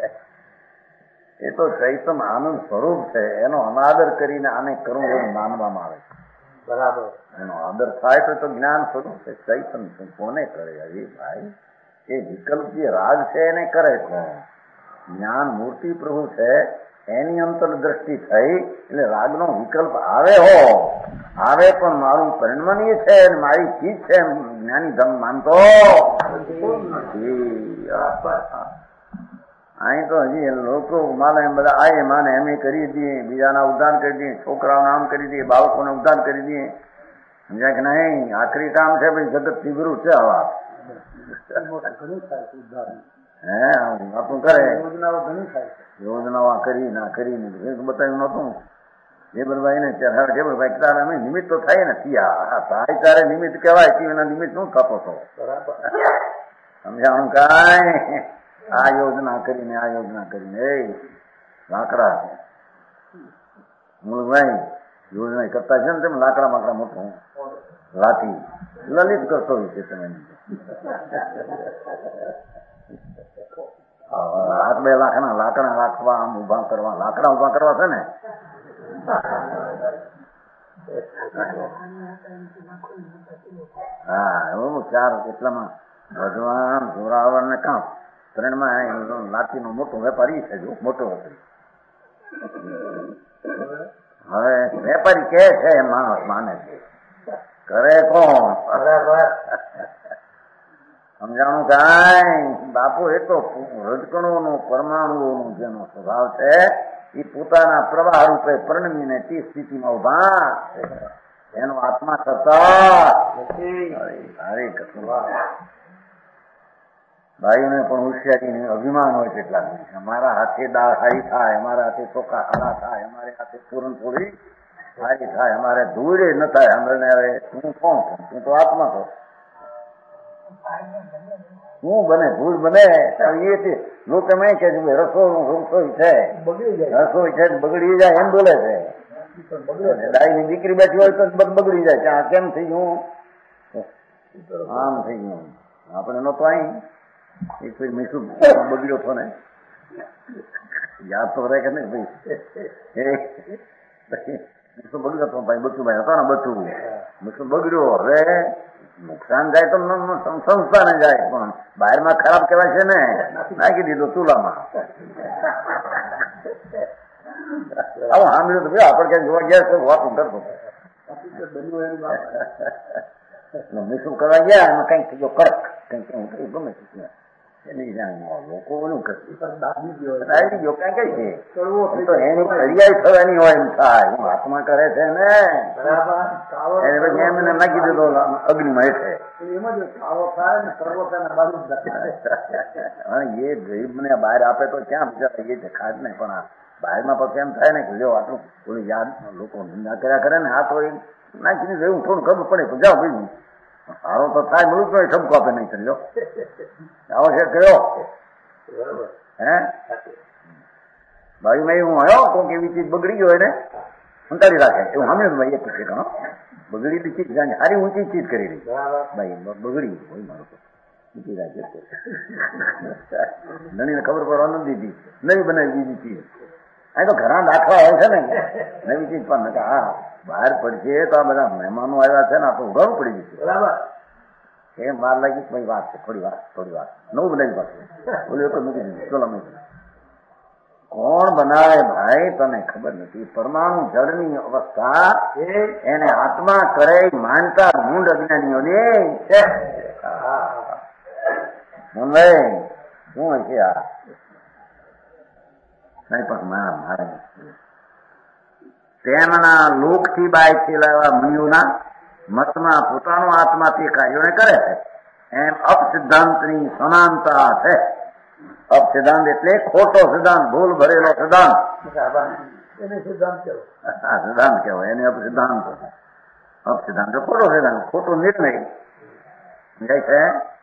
એ તો ચૈતન્ય આનંદ સ્વરૂપ છે, એનો અનાદર કરીને આને કરવું એવું માનવામાં આવે છે. બરાબર. એનો આદર થાય તો જ્ઞાન સ્વરૂપ છે, ચૈતન્ય છે. કોને કરે હજી ભાઈ? એ વિકલ્પ જે રાગ છે એને કરે છે. જ્ઞાન મૂર્તિ પ્રભુ છે એની અંતર દ્રષ્ટિ થઈ એટલે રાગનો વિકલ્પ આવે હો આવે પણ મારું પરિણમનીય છે મારી ચીજ છે જ્ઞાની ધમ માનતો અહીં તો હજી લોકો માને બધા આ માને એમ કરી દઈએ, બીજાના ઉદ્ધાર કરી દઈએ, છોકરાઓના આમ કરી દઈએ, બાળકોને ઉદ્ધાર કરી દઈએ. સમજ્યા કે નહીં? આખરી કામ છે ભાઈ જગત થી ગુરુ છે આવા હે આપણું કરે યોજનાઓ કરી ના કરીને બતાવ્યું નતું. જેબરભાઈ ને ત્યારે જેબરભાઈ તારે અમે નિમિત્ત તો થાય ને થયા થાય તારે નિમિત્ત કહેવાય કે એના નિમિત્ત નું થતો હતો. સમજાણું કાંઈ? આ યોજના કરીને આ યોજના કરીને એ લાકડા મૂળભાઈ યોજના કરતા છે ને તેમ લાકડા માકડા મોટું લાઠી લલિત કરતો હોય છે તમે લાખ બે લાખ ના લાકડા રાખવા આમ ઉભા કરવા લાકડા ઉભા કરવા છે ને હા એવું ચાર કેટલામાં ભગવાન જોરાવર ને કામ ત્રણમાં લાઠી નો મોટો વેપારી છે જો મોટો વેપારી. હવે વેપારી કે છે માણસ માને છે કરે કોણ? સમજાણું કાંઈ? બાપુ એ તો રજકણો નો પરમાણુઓ નો જેનો સ્વભાવ છે એ પોતાના પ્રવાહ રૂપે પરિણમીને તે સ્થિતિમાં ઉભા એનો આત્મા કરતા અરે કશું ભાઈઓને પણ હોશિયારી અભિમાન હોય કેટલા અમારા હાથે દાળ સારી થાય, અમારા હાથે ચોખા સારા થાય, અમારે હાથે પૂરણ થોડી સારી થાય, અમારે ધૂળે ન થાય. અમને હવે તું કોણ છું? તું તો આત્મા છો. શું બને? ધૂળ બને એ લોકો એમ કે છે રસોઈ રસોઈ છે રસોઈ છે બગડી જાય એમ બોલે છે. ડાયની દીકરી બેઠી હોય તો બગડી જાય છે. આ કેમ થઈ ગયું? આમ થઈ ગયું. આપણે નતો અહીં એક ફેર મીઠું બગડ્યો હતો ને, યાદ તો રહે કે નહીં ભાઈ? મીઠું બગડ્યો હતો ભાઈ, બચુભાઈ હતો ને, બચું મીઠું બગડ્યો. હવે નુકસાન જાય તો સંસ્થાને જાય, પણ બહારમાં ખરાબ કહેવાય છે ને, નાખી દીધો ચૂલામાં. આવું સાંભળ્યું તો ભાઈ આપણે ક્યાંક જોવા ગયા તો વાતું કરતો. મીઠું કરવા ગયા એમાં કઈક થઈ ગયો કડક, કઈક કઈ ગમે એની લોકો ઓલું કરતી ગયો કઈ કઈ છે તો એની કડિયાઈ થવાની હોય એમ થાય. હું હાથમાં કરે છે ને એને પછી એમને નાખી દીધો અગ્નિમાં હેઠે. એ ગરીબ મને બહાર આપે તો ક્યાં બિચારા એ છે ખાદ નહીં, પણ બહારમાં પછી એમ થાય ને કે જો આટલું થોડી યાદ લોકો નિંદા કર્યા કરે ને, આ તો એ નાખીને જેવું થોડું ખબર પડે તો જાઓ ભાઈ સારો તો થાય મળું તો ઠપકો આપે નહીં કરજો આવો છે કયો હે ભાઈ મેં હું આવ્યો કોઈક એવી ચીજ બગડી ગયો એને સંતાડી રાખે એવું સાંભળ્યું ભાઈ એક પૂછે ઘણો બગડી ચીજ સારી ઊંચી ચીજ કરી રહી ભાઈ બગડી હોય મારું તો ઊંચી રાખે ધણીને ખબર પડવા નથી દીધી નવી બનાવી દીધી ચીજ. અહીં તો ઘણા દાખલા હોય છે ને નવી ચીજ પણ હા બહાર પડશે તો આ બધા મહેમાનો આવ્યા છે ને આ તો ઉઘાડું પડી જશે બરાબર એમ વાર લાગી ભાઈ વાત છે થોડી વાર થોડી વાર નવું બનાવી પાસે બોલ્યો તો મૂકી દીધું ચલો મૂકી. કોણ બનાવે ભાઈ તને ખબર નથી. પરમાણુ જળની અવસ્થા એને આત્મા કરે માનતા મૂંડ અજ્ઞાનીઓને ભાઈ શું હશે આ નહીં પણ મારા મારે તેમના લોકથી બાય થયેલા મુનિઓના મતમાં પોતાનો આત્મા તે કાર્યોને કરે છે. એમ અપસિદ્ધાંતની સમાનતા છે. અપસિદ્ધાંત એટલે ખોટો સિદ્ધાંત, ભૂલ ભરેલો સિદ્ધાંત એને સિદ્ધાંત કહેવાય. સિદ્ધાંત કહેવાય એને અપસિદ્ધાંત. અપસિદ્ધાંત ખોટો સિદ્ધાંત, ખોટો નિર્ણય જાય છે.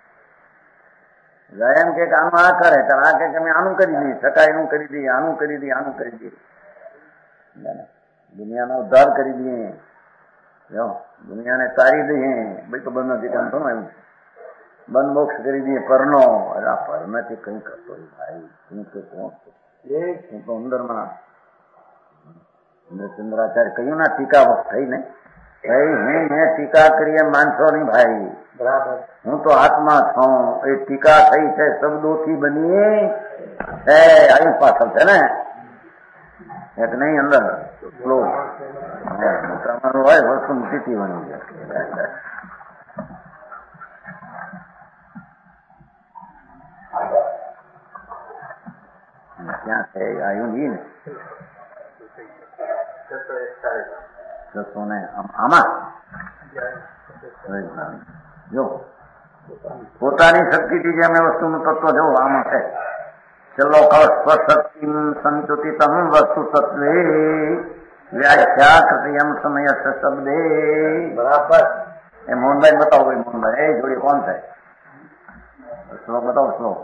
એમ કે આનું આ કરે તો આ કે અમે આનું કરી દઈએ, છતાં એનું કરી દઈએ, આનું કરી દઈએ, આનું કરી દઈએ, દુનિયાનો ઉદ્ધાર કરી દઈએ, દુનિયાને તારી દઈએ. ભાઈ તો બંધ નથી કામ થયું એવું બંધ મોક્ષ કરી દઈએ પરનો. અરે આ પરનાથી કઈ કરતો ભાઈ હું તો કોણ હું તો અંદરમાં ચંદ્રાચાર્ય કહ્યું ના ટીકા થઈ ને ભાઈ હું મેં ટીકા કરીએ માનશો નહીં ભાઈ બરાબર. હું તો આત્મા છું. એ ટીકા થઈ છે શબ્દોથી બની છે આવી પાછળ છે ને એક નહીં અંદર શ્લોક તમારું હોય વસ્તુ મૂકી બની જાય. ક્યાં છે આવ્યું ઈ ને છસો ને આમાં જો પોતાની શક્તિથી જે અમે વસ્તુનું તત્વ જો આમાં છે ચલો સ્વશક્તિ સંચુતિતમ વસ્તુ તત્વે વ્યાખ્યા કૃતિયમ સમય શબ્દે બરાબર. એ મોહનભાઈ બતાવો ભાઈ મોહનભાઈ એ જોડે કોણ થાય શ્લોક બતાવો શ્લોક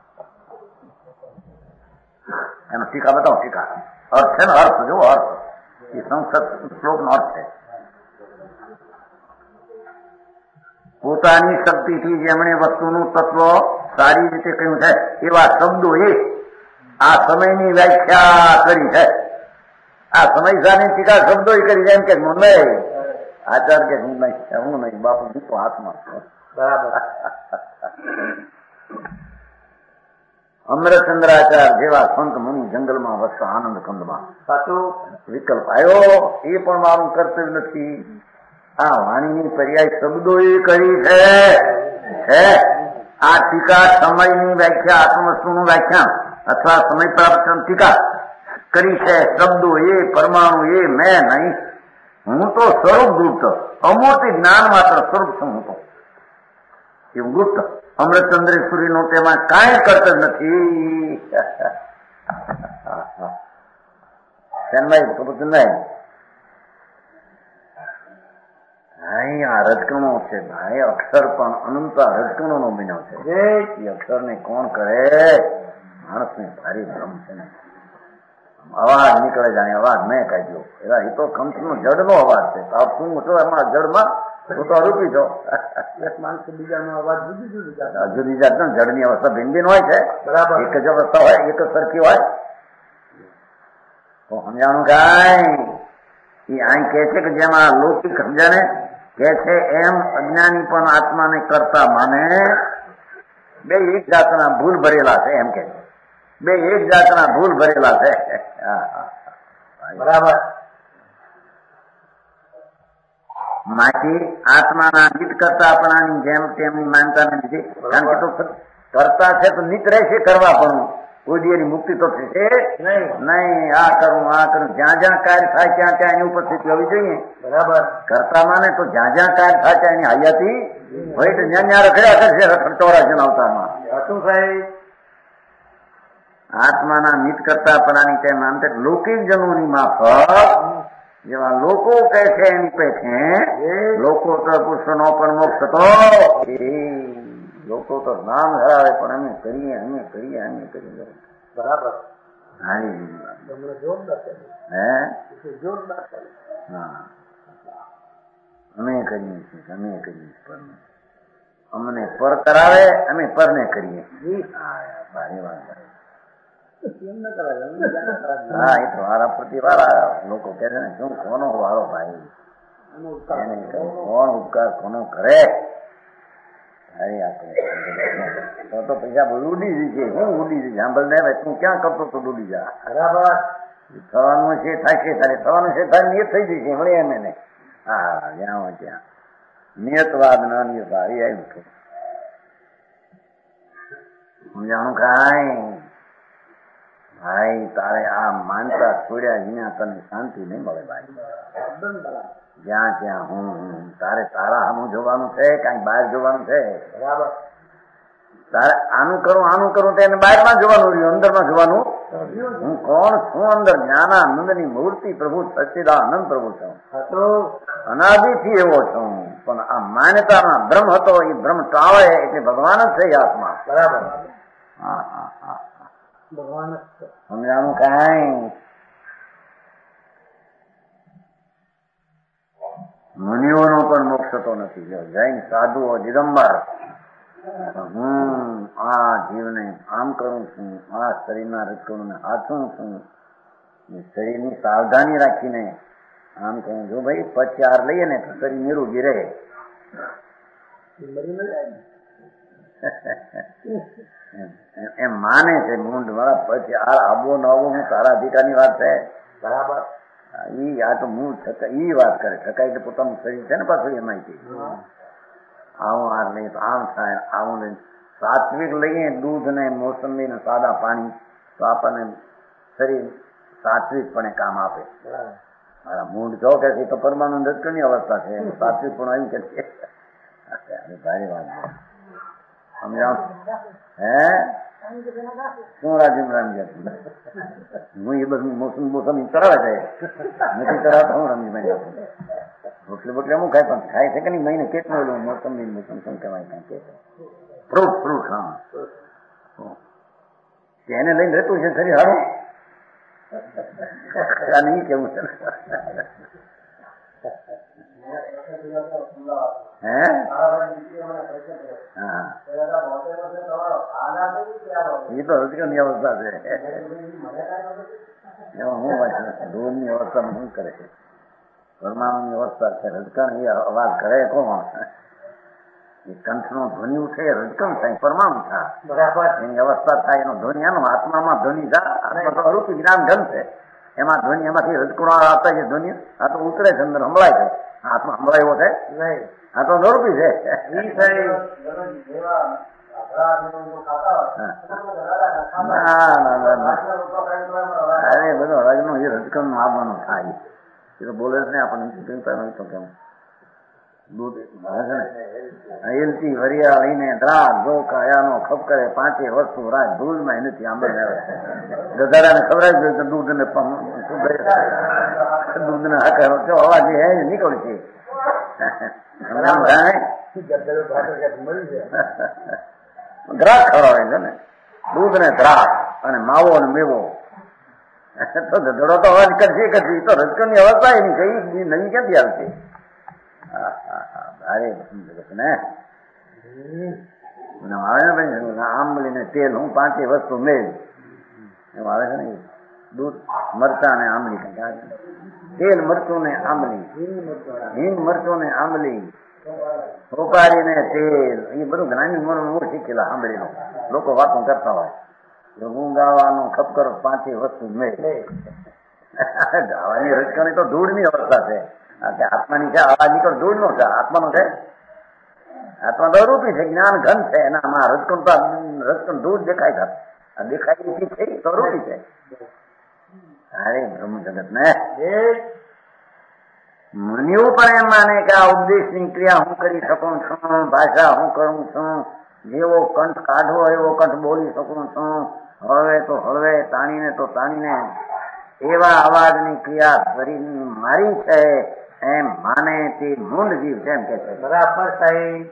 એનો ટીકા બતાવો ટીકા અર્થ છે ને અર્થ જો અર્થ એ સંસ્કૃત શ્લોક નો અર્થ છે. પોતાની શક્તિથી જેમણે વસ્તુનું તત્વ સારી રીતે કહ્યું છે એવા શબ્દો એ આ સમયની વ્યાખ્યા કરી છે. આ સમય સાની ટીકા શબ્દો કરી છે એમ કે મુંબઈ આચાર કે હું નહીં હું નહીં બાપુ હું તો હાથમાં બરાબર. અમરચંદ્રાચાર્ય જેવા સંત મુનિ જંગલમાં વસતા આનંદ કંદમાં સાચું વિકલ્પ આવ્યો એ પણ મારું કર્તવ્ય નથી. આ વાણીની પર્યાય શબ્દો એ કરી છે. આ ટીકા સમયની વ્યાખ્યા આત્મવસ્તુનું વ્યાખ્યાન અથવા સમય પ્રાપ્ત ટીકા કરી છે. શબ્દો એ પરમાણુ એ મેં નહીં હું તો સ્વરૂપ દૂત અમૂર્તિ જ્ઞાન માત્ર સ્વરૂપ છું હું તો એવું ગુપ્ત અમૃતચંદ્રેશ્વરીનું તેમાં કાંઈ કરતર નથી. ભાઈ ભાઈ આ રજકણો છે ભાઈ, અક્ષર પણ અનંત રજકણો નો બન્યો છે. એ અક્ષર ને કોણ કરે? માણસ ને ભારી ભ્રમ છે ને. અવાજ નીકળે જાણે અવાજ મેં કાઢ્યો, એવા એ તો કંઠનો જડ નો અવાજ છે. શું છો એમાં જડમાં? તું તો અરૂપી છો. એક માણસ બીજાનો અવાજ જુદી જુદી જાત જુદી જાત જડ ની અવસ્થા ભિન્ન ભિન્ન હોય છે. બરાબર, એક જ અવસ્થા હોય, એક જ સરખી હોય તો સમજાણું કાંઈ. એ અહીં કે છે કે જેમાં લૌકિક સમજાને કે છે એમ અજ્ઞાની પણ આત્માને કરતા માને. બે એક જાતના ભૂલ ભરેલા છે એમ કે બે એક જાતના ભૂલ ભરેલા છે. બરાબર. માથી આત્માના નિત કરતા આપણાની જેમ તેમની માનતા નથી. કારણ કે તો કરતા છે તો નિત રહેશે કરવા, પણ કોઈ દી એની મુક્તિ તો થશે નહીં. આ કરું આ કરું જ્યાં જ્યાં કાર્ય થાય ત્યાં ત્યાં એની ઉપસ્થિતિ હોવી જોઈએ. બરાબર. કરતા માને તો જ્યાં જ્યાં કાર્ય થાય ત્યાં એની હયાતી હોય તો જ્યાં ત્યાં રખડ્યા કરશે ચોરાશી અવતારમાં. શું થાય? આત્માના નિત કરતા આપણાની તેમ માનતે લૌકિક જનોની માફક જેવા લોકો કહે છે એની પેઠે લોકો તો પુરુષનો પણ મોક્ષ થતો. લોકો તો નામ ધરાવે પણ અમે કરીએ અમે કરીએ અમે કરીએ. બરાબર. હા અમે કરીએ છીએ અમે કરીએ પર અમને પર કરાવે અમે પરને કરીએ. ભારી વાત. હા એ તો વારા પ્રતિ વાળા લોકો કે છે ને શું કોનો વાળો ભાઈ એને કોણ ઉપકાર કોનો કરે. તો તો પૈસા બધું ઉડી જશે. હું ઉડી જશે સાંભળ ને તું ક્યાં કરતો તો ઉડી જા. બરાબર. થવાનું છે થાય છે તારે થવાનું છે થાય નિયત થઈ જશે મળે એમ એને. હા જ્યાં હોય ત્યાં નિયતવાદ ના નિયતવાદ એ આવ્યું છે. સમજાણું કાંઈ? ભાઈ તારે આ માનતા છોડ્યા વિના તને શાંતિ નહીં મળે ભાઈ. જ્યાં ત્યાં હું તારે તારા આનું જોવાનું છે કઈ બહાર જોવાનું છે. બરાબર. તારે આનું કરું આનું કરું તો એને બહારમાં જોવાનું રહ્યું, અંદરમાં જોવાનું. હું કોણ છું? અંદર જ્ઞાનાનંદ ની મૂર્તિ પ્રભુ સચ્ચિદાનંદ પ્રભુ છું. અનાદિથી એવો છું. પણ આ માન્યતામાં બ્રહ્મ હતો એ બ્રહ્મ ટાળે એટલે ભગવાન જ છે આત્મા. બરાબર. હા હા હા ભગવાન સમજાણું કાંઈ? મુનિઓનો પણ મોક્ષ થતો નથી. જૈન સાધુઓ દિગંબર હું આ જીવને આમ કરું છું, આ શરીરના રચકોને હાથું છું, શરીરની સાવધાની રાખીને આમ કહું જો ભાઈ પચાર લઈએ ને તો શરીર નિરોગી રહે. એમ માને છે મૂંડ વાળા પછી આ આબો નવો હું તારા અધિકારની વાત છે. બરાબર. ઈ આ તો મૂળ ઈ વાત કરે ઠકાય એટલે પોતાનું શરીર છે ને પાછું એમાં આવું આ લઈએ તો આમ થાય આવું લઈને સાત્વિક લઈએ દૂધ ને મોસંબી ને સાદા પાણી તો આપણને શરીર સાત્વિકપણે કામ આપે. મારા મૂંડ જો કે તો પરમાણુ રજકણની અવસ્થા છે સાત્વિક પણ એમ કે ભારી વાત સમજાવ. હે શું રાજેમ રામજી હું એ બધું મોસમ મોસમ કરાવે છે નથી કરાવતા હું રમજીભાઈ આપું રોટલી બોટલી અમુક ખાય પણ ખાય છે કે નહીં મહિને કેટલું એલું મોસમ મોસમ શું કહેવાય કાંઈ કે ફ્રૂટ ફ્રૂટ હા એને લઈને રહેતું છે શરીર હારું નહીં કેવું છે. હે હા એ તો રજકણની અવસ્થા છે. એમાં હું વાત ધૂળની અવસ્થામાં શું કરે છે? પરમાણુની અવસ્થા છે. રજકણ એ અવાજ કરે કોણ? એ કંઠનો ધ્વનિ ઉઠે રજકણ થાય પરમાણુ થાય. બરાબર. એની અવસ્થા થાય એનો ધ્વનિ એનો આત્મામાં ધ્વનિ થાય. આત્મા તો અરૂપી જ્ઞાન ઘન છે એમાં ધ્વનિ એમાંથી રજકણો આવતા છે ધ્વનિ આ તો ઉતરે છે અંદર સંભળાય છે. આત્મા સંભળાયો છે નહીં આ તો અરૂપી છે. અરે બધો રજનો એ રજકણ નો આવવાનો થાય એ તો બોલે જ ને આપણને તો કેમ દૂધ એલચી વરિયા લઈને દ્રાગ ચોખા યાનો ખપ કરે પાંચે વસ્તુ રાજ દૂધમાં નથી આંબળ આવે ગધાડાને ખવડાવી દે તો દૂધ ને દૂધ ને હાકર અવાજ હે નીકળશે દ્રાગ ખવડાવે છે ને દૂધ ને દ્રાગ અને માવો ને મેવો તો ગધડો તો અવાજ કરશે કરશે તો રજકણની અવસ્થા એની કઈ નવી ક્યાંથી આવશે ભારે જગત ને આવે ને આંબલી ને તેલ હું પાંચે વસ્તુ મેળ એમ આવે છે ને દૂધ મરચા ને આંબલી તેલ મરચું ને આંબલી હિંગ મરચું ને આંબલી સોપારી ને તેલ એ બધું જ્ઞાની મોર હું શીખેલા આંબલી નું લોકો વાતો કરતા હોય હું ગાવાનું ખપ કરો પાંચે વસ્તુ મેળ ગાવાની રજકણી તો ધૂળની અવસ્થા છે આત્માની છે અવાજ નીકળ ધૂળ નો છે આત્માનો છે આત્મા તો રૂપી છે જ્ઞાન ઘન છે એનામાં રજકણ તો રજકણ ધૂળ દેખાય છે દેખાય છે તો રૂપી છે અરે બ્રહ્મ જગત ને મુનિઓ પણ એમ માને કે આ ઉપદેશની ક્રિયા હું કરી શકું છું ભાષા હું કરું છું જેવો કંઠ કાઢવો એવો કંઠ બોલી શકું છું હળવે તો હળવે તાણીને તો તાણીને એવા અવાજની ક્રિયા કરી મારી છે એમ માને તે મૂંડ જીવ છે એમ કે છે બરાબર સાહેબ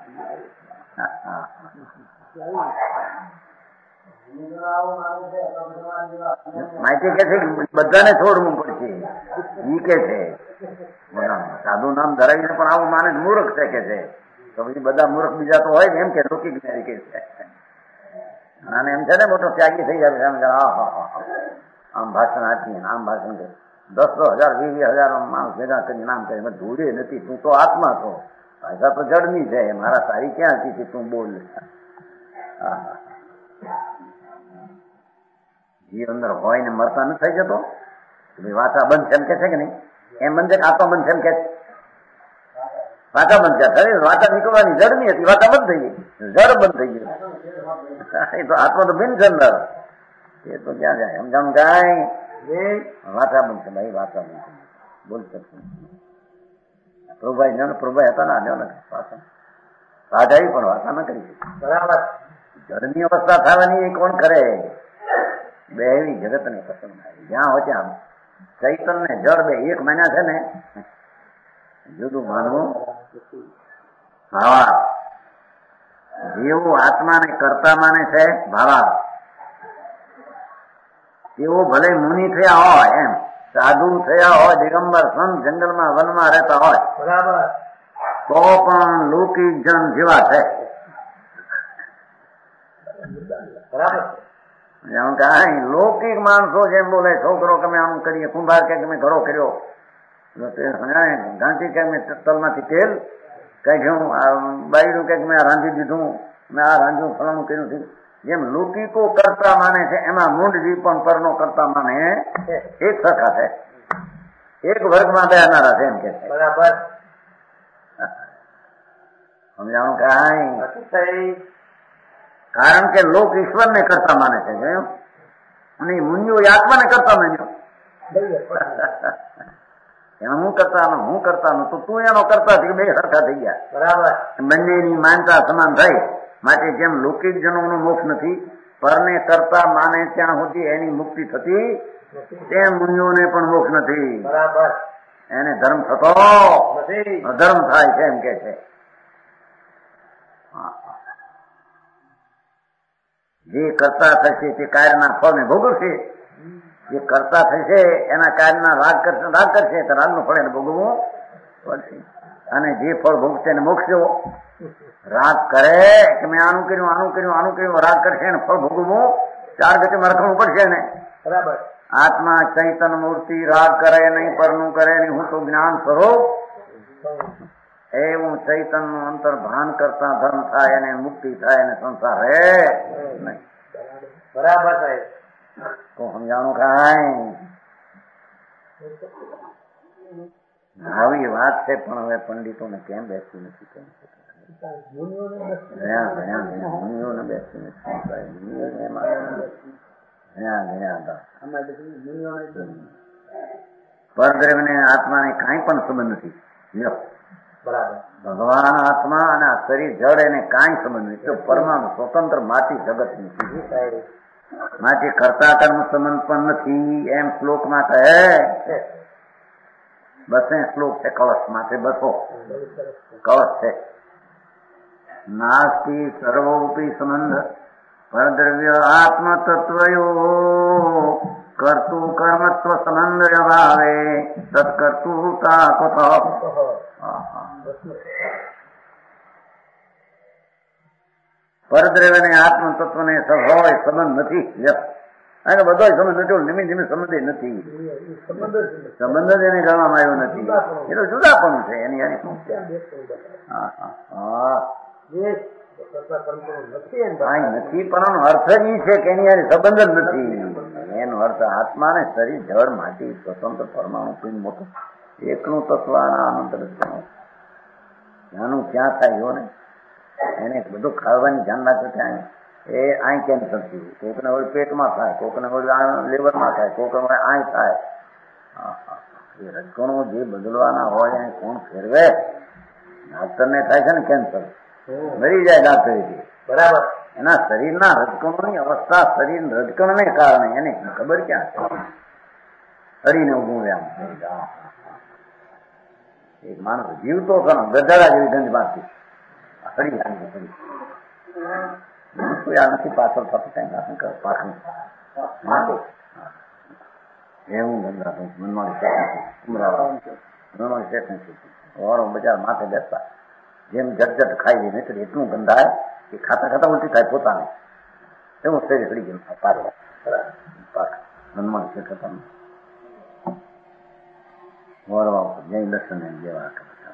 માહિતી કે છે બધાને છોડવું પડશે ઈ કે છે સાધુ નામ ધરાવીને પણ આવું માને મૂર્ખ છે કે છે તો પછી બધા મૂર્ખ બીજા તો હોય ને એમ કે લૌકિક જ્ઞાની કે છે અને એમ છે ને મોટો ત્યાગી થઈ જાય એમ હા હા હા આમ ભાષણ આપીએ આમ ભાષણ કરે દસ દસ હજાર વીસ વીસ હજાર માણસ ભેગા કરી નામ કરે ધૂળે નથી તું તો આત્મા છો ભાષા તો જડની છે મારા તારી ક્યાં હતી તું બોલ જીવ અંદર હોય ને મરતા ન થઈ જતો વાતા બંધ છે એમ કે છે કે નહીં એમ બંધ છે આત્મા બંધ છે એમ કે છે વાતા બંધ છે વાતા નીકળવાની જડ ની હતી વાતા બંધ થઈ ગઈ જડ બંધ થઈ ગયું એ તો આત્મા તો બિન છે અંદર એ તો ક્યાં જાય સમજાણું કાંઈ વાતા બંધ છે ભાઈ વાતા બંધ છે બોલ શકશે પ્રભુભાઈ ને પ્રભુભાઈ હતા ને આને વાતા રાજાઈ પણ વાતા ન કરી શકે બરાબર જડની અવસ્થા થવાની એ કોણ કરે બે એવી જગત ને પસંદ થાય જ્યાં હોય ત્યાં ચૈતન ને જળ બે એક મહિના છે ને જુદું માનવું ભાવા જેવું આત્માને કરતા માને છે ભાવા તેઓ ભલે મુનિ થયા હોય એમ સાધુ થયા હોય દિગંબર સંત જંગલમાં વનમાં રહેતા હોય બરાબર તો પણ લૌકિક જન જેવા છે બરાબર એમ કઈ લૌકિક માણસો જેમ બોલે છોકરો કે અમે આમ કરીએ કુંભાર કે અમે ઘરો કર્યો ગાંધી કે મેં તલમાંથી તેલ કાઢ્યું બાયડું કે મેં રાંધી દીધું મેં આ રાંધ્યું ફલાણું કર્યું છે જેમ લૌકિકો કરતા માને છે એમાં મૂંડજી પણ પરનો કરતા માને એક સરખા છે એક વર્ગમાં બેનારા છે એમ કે છે બરાબર સમજાણું કઈ કારણ કે લોક ઈશ્વરને કરતા માને છે જોયું અને મુનિઓ આત્માને કરતા માન્યો એમાં હું કરતા હું કરતા તો તું એનો કરતા બે સરખા થઈ ગયા બરાબર બંનેની માનતા સમાન થઈ માટે જેમ લૌકિક જનોનો મોક્ષ નથી પરને કરતા માને ત્યાં સુધી એની મુક્તિ થતી તેમ મુનિઓને પણ મોક્ષ નથી બરાબર એને ધર્મ થતો અધર્મ થાય છે એમ કે છે જે કરતા થશે તે કાર્યના ફળને ભોગવશે જે કરતા થશે એના કાર્યના રાગ કરશે રાગ કરશે તો રાગનું ફળ એને ભોગવવું પડશે અને જે ફળ ભોગશે એને મોક્ષ રાગ કરે કે મેં આનું કર્યું આનું કર્યું આનું કર્યું રાગ કરશે એને ફળ ભોગવવું ચાર ગતિમાં રખવું પડશે ને બરાબર આત્મા ચૈતન મૂર્તિ રાગ કરે નહીં પરનું કરે નહીં હું તો જ્ઞાન સ્વરૂપ એવું ચૈતન નું અંતર ભાન કરતા ધર્મ થાય અને મુક્તિ થાય અને સંસાર હે નહીં બરાબર સાહેબ તો સમજાણું કાંઈ આવી વાત છે પણ હવે પંડિતોને કેમ બેસતી નથી કેમ ઘણા ઘણા મુનિઓને બેસતી નથી પરદ્રવ્ય ને આત્માને કાંઈ પણ સંબંધ નથી બરાબર. ભગવાન આત્મા અને આ શરીર જળ એને કાંઈ સંબંધ નહીં. તો પરમાણુ સ્વતંત્ર માટી જગત નથી, માટી કરતા કર્મ સંબંધ પણ નથી. એમ શ્લોકમાં કહે. બસે શ્લોક છે કળશ માટે, બસો કળશ છે. નાસ્તિ સર્વોપી સંબંધ પરદ્રવ્ય આત્મ તત્વયો કર્તું કર્મત્વ સંબંધ અભાવે તત્કર્તુતા કુત. પરદ્રવ્ય ને આત્મ તત્વ ને સ્વભાવ સંબંધ નથી. અને બધો સંબંધ નથી, ધીમે ધીમે સંબંધ નથી. સંબંધ જ એને ગણવામાં આવ્યો નથી. એ તો જુદાપણું છે એની. હા હા હા નથી, પણ અર્થ જ છે કે એની યાર સંબંધ જ નથી. એનો અર્થ આત્મા ને શરીર જળ માટી સ્વતંત્ર પરમાણુ પીન મોટું એકનું તત્વ આના અનંત ત્યાંનું ક્યાં થાય જો ને. એને બધું ખાવાની ધ્યાન રાખે ત્યાં એ આઈ કેન્સર થયું, કોકને વળી પેટમાં થાય, કોકને વળી લીવરમાં થાય, કોકને આઈ થાય. એ રજકણો જે બદલવાના હોય એને કોણ ફેરવે? ડાક્ટર ને થાય છે ને કેન્સર, મરી જાય ડાક્ટર. બરાબર. એના શરીરના રજકણોની અવસ્થા શરીર રજકણને કારણે એને ખબર ક્યાં છે? શરીરને ઉભું આમ એક માણસ જીવતો ખરો ગધેડા જેવી ગંધ મારતી હરી આવી હરી નથી પાછળ થતું કઈ પાછું એવું ગંધાતું મનવાળી શેઠ વારો બજાર માથે બેસતા જેમ જટજટ ખાઈ જાય નહીં એટલું ગંધાય કે ખાતા ખાતા ઉલટી થાય પોતાને. એવું શરીર હળી ગયું પાછળ મનવાળી શેઠ હતા વરવા જય દર્શન જેવા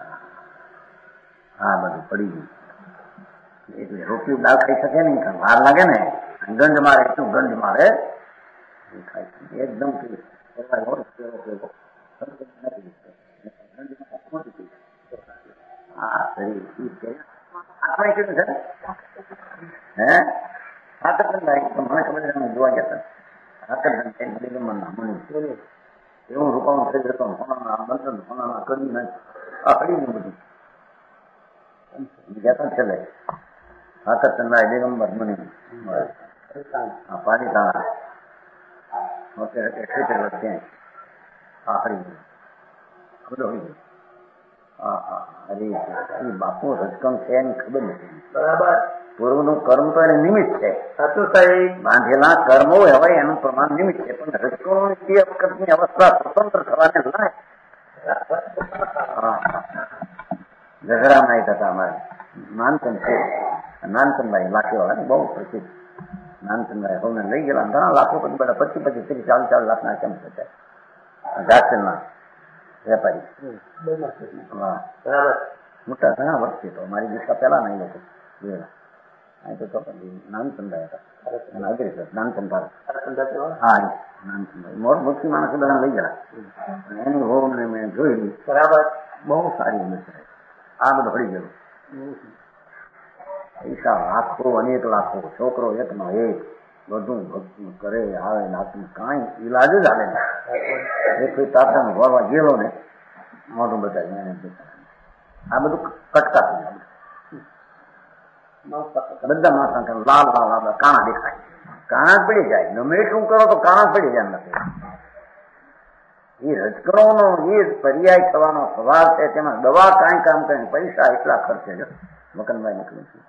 હા બધું પડી ગયું. એટલે રોટલી દાળ ખાઈ શકે નહીં, વાર લાગે ને, ગંધ મારે એટલું ગંધ મારે એકદમ હા શરીર આપણે કેટલું છે હે સાકરચંદ મને ખબર છે જોવા ગયા સાકરચંદ એવું રૂપાનું થઈ જતો હોનાના બંધન હોનાના કરી નાખી બધું જતા છેલ્લે સાકરચંદા દિગંબર મને પાલિતાણા ત્યાં આખરી બધો હા હા અરે બાપુ રજકમ છે એની ખબર નથી. બરાબર. પૂર્વનું કર્મ તો એને નિમિત્ત છે. સાચું સાહેબ. બાંધેલા કર્મો હવે એનું પ્રમાણ નિમિત્ત છે, પણ રજકણોની બે વખતની અવસ્થા સ્વતંત્ર થવાને લાય. ગજરામાં એક હતા અમારે નાનચંદ છે, નાનચંદભાઈ લાખીવાળા બહુ પ્રસિદ્ધ. નાનચંદભાઈ સૌને લઈ ગયેલા ઘણા લાખો પછી બધા પચીસ પચીસ ત્રીસ ચાલીસ ચાલીસ લાખના કેમ થતા ઘાસના વેપારી. બરાબર. મોટા ઘણા વર્ષથી તો અમારી દિશા પેલા નહીં લોકો જોયેલા. અહીં તો નાનચંદભાઈ હતા અગ્રી નાનચંદભાઈ. હા નાનચંદભાઈ મોટ મોટી માણસ બધા લઈ ગયા. એની હોમ ને મેં જોયેલી. બરાબર. બહુ સારી ઉમેર છે. આ બધું હળી ગયું. પૈસા લાખો અનેક લાખો, છોકરો એકનો એક, બધું ભક્તિ કરે આવે નાખી કાંઈ ઈલાજ જ હાલે ને. એક તાતાને વાવા ગયેલો ને મોઢું બતાવી આ બધું કટકા થઈ જાય. બધા માણસ લાલ લાલ લાલ કાણા દેખાય, કાણા પડી જાય. ગમે શું કરો તો કાણા પડી જાય નથી. એ રજકણોનો એ પર્યાય થવાનો સવાલ છે. તેમાં દવા કાંઈ કામ કરે પૈસા એટલા ખર્ચે છે. મકનભાઈ નીકળું છું